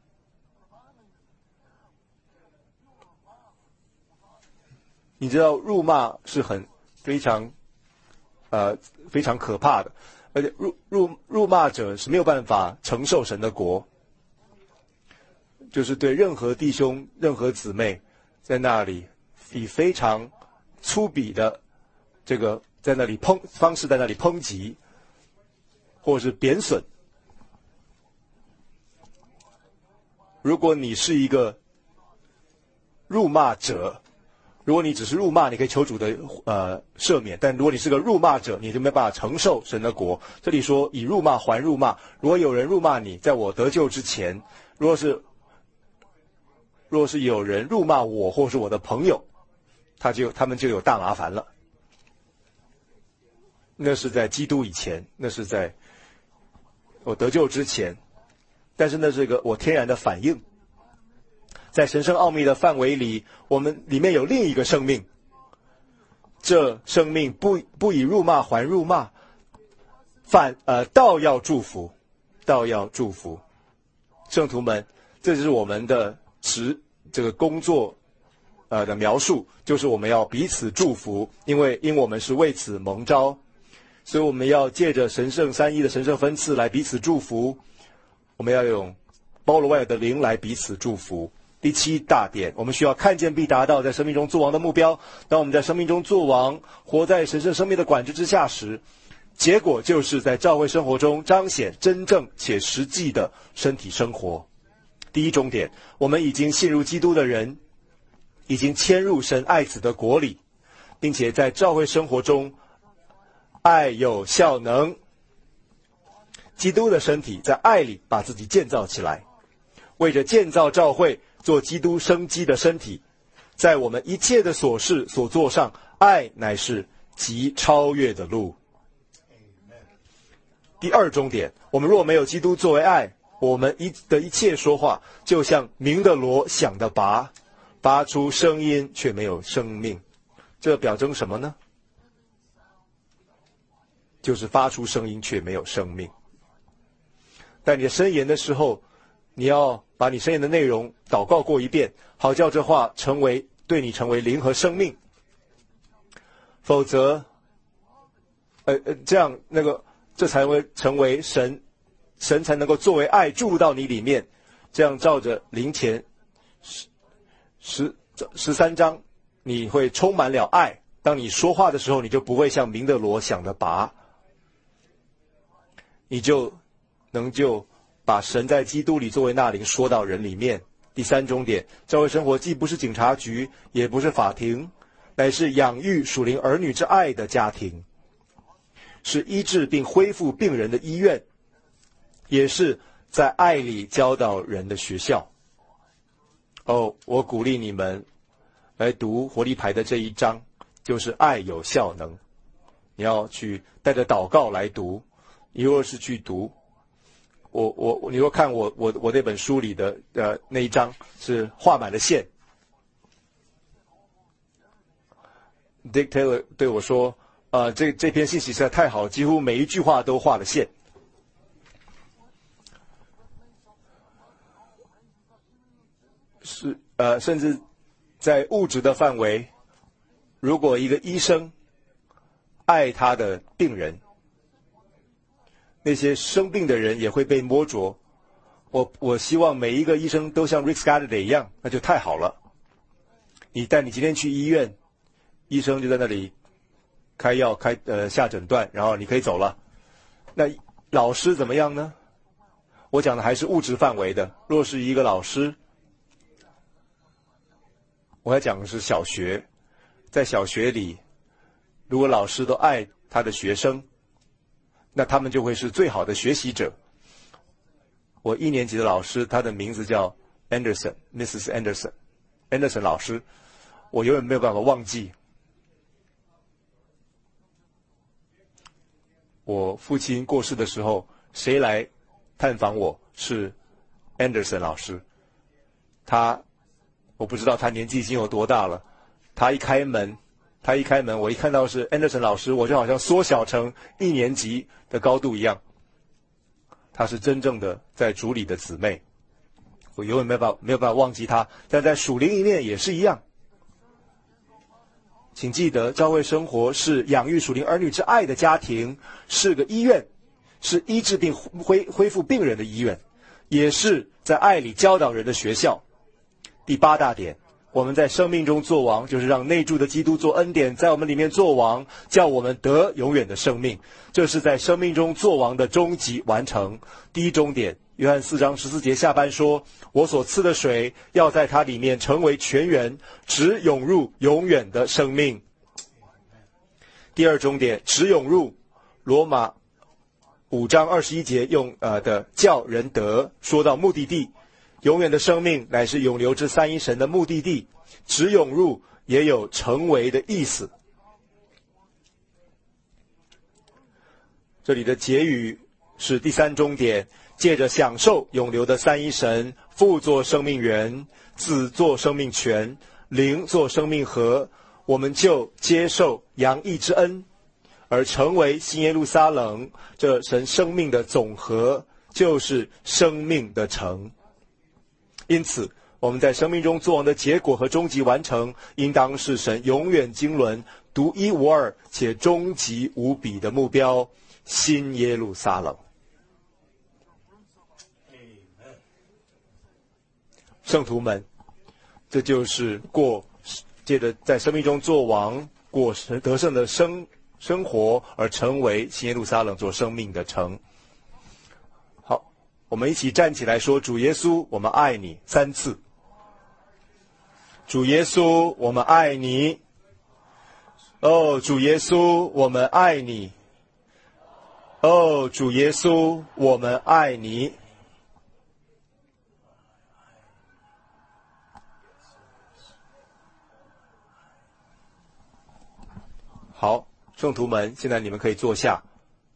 你知道辱骂是非常可怕的，而且辱骂者是没有办法承受神的国，就是对任何弟兄、任何姊妹，在那里以非常粗鄙的这个在那里方式在那里抨击，或是贬损。如果你是一个辱骂者，如果你只是辱骂，你可以求主的赦免，但如果你是个辱骂者，你就没办法承受神的国。这里说以辱骂还辱骂，如果有人辱骂你，在我得救之前，若是有人辱骂我或是我的朋友，他们就有大麻烦了。那是在基督以前，那是在我得救之前，但是那是一个我天然的反应。在神圣奥秘的范围里，我们里面有另一个生命，这生命不以辱骂还辱骂，倒要祝福，倒要祝福。圣徒们，这就是我们的这个工作的描述，就是我们要彼此祝福，因我们是为此蒙召，所以我们要借着神圣三一的神圣分赐来彼此祝福，我们要用包罗万有的灵来彼此祝福。第7大点，我们需要看见必达到在生命中作王的目标。当我们在生命中作王，活在神圣生命的管制之下时，结果就是在教会生活中彰显真正且实际的身体生活。第一终点，我们已经信入基督的人，已经迁入神爱子的国里，并且在教会生活中爱有效能。基督的身体在爱里把自己建造起来，为着建造教会做基督生机的身体，在我们一切的所事所做上，爱乃是极超越的路。第二终点，我们若没有基督作为爱，我们的一切说话就像鸣的锣响的拔，发出声音却没有生命。这表征什么呢？就是发出声音却没有生命。在你的申言的时候，你要把你申言的内容祷告过一遍，好叫这话对你成为灵和生命。否则这样这才会成为神才能够作为爱注入到你里面。这样照着灵前13章，你会充满了爱。当你说话的时候，你就不会像鸣的锣响的拔，你就把神在基督里作为那灵说到人里面。第三终点，教会生活既不是警察局，也不是法庭，乃是养育属灵儿女之爱的家庭，是医治并恢复病人的医院，也是在爱里教导人的学校。我鼓励你们来读活力牌的这一章，就是爱有效能。你要去带着祷告来读，你若是去读你若看我那本书里的那一章是画满了线。Dick Taylor 对我说，这篇信息实在太好，几乎每一句话都画了线。甚至在物质的范围，如果一个医生爱他的病人，那些生病的人也会被摸着， 我希望每一个医生都像 Rick Scaladay 一样，那就太好了。但你今天去医院，医生就在那里开药下诊断，然后你可以走了。那老师怎么样呢？我讲的还是物质范围的。若是一个老师，我要讲的是小学，在小学里，如果老师都爱他的学生，那他们就会是最好的学习者。我1年级的老师，他的名字叫 Mrs. Anderson 老师，我永远没有办法忘记。我父亲过世的时候，谁来探访我？是 Anderson 老师。我不知道他年纪已经有多大了。他一开门，我一看到是 Anderson 老师，我就好像缩小成1年级的高度一样。他是真正的在主里的姊妹，我永远没有办法忘记他。但在属灵里面也是一样。请记得，教会生活是养育属灵儿女之爱的家庭，是个医院，是医治并恢复病人的医院，也是在爱里教导人的学校。第8大点，我们在生命中作王，就是让内住的基督做恩典，在我们里面作王，叫我们得永远的生命。这是在生命中作王的终极完成。第一终点，约翰4章14节下半说，我所赐的水要在它里面成为泉源，直涌入永远的生命。第二终点，直涌入，罗马5章21节用的叫人得，说到目的地，永远的生命乃是永留之三一神的目的地。直涌入也有成为的意思。这里的结语是第3终点，借着享受永留的三一神，父做生命源，子做生命泉，灵做生命河，我们就接受洋溢之恩，而成为新耶路撒冷，这神生命的总和，就是生命的城。因此我们在生命中作王的结果和终极完成，应当是神永远经纶、独一无二且终极无比的目标——新耶路撒冷。圣徒们，这就是借着在生命中作王，过得胜的生活，而成为新耶路撒冷做生命的城。好，我们一起站起来说：主耶稣，我们爱你，3次。主耶稣，我们爱你。哦，主耶稣，我们爱你。哦，主耶稣，我们爱你。好，圣徒们，现在你们可以坐下。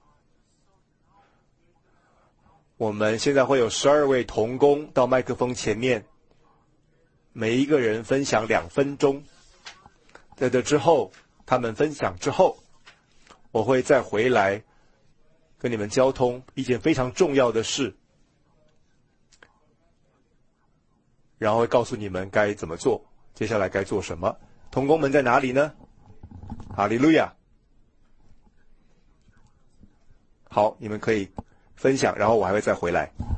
我们现在会有12位同工到麦克风前面，每一个人分享2分钟。在这之后，他们分享之后，我会再回来跟你们交通一件非常重要的事，然后会告诉你们该怎么做，接下来该做什么。同工们在哪里呢？哈利路亚！好，你们可以分享，然后我还会再回来。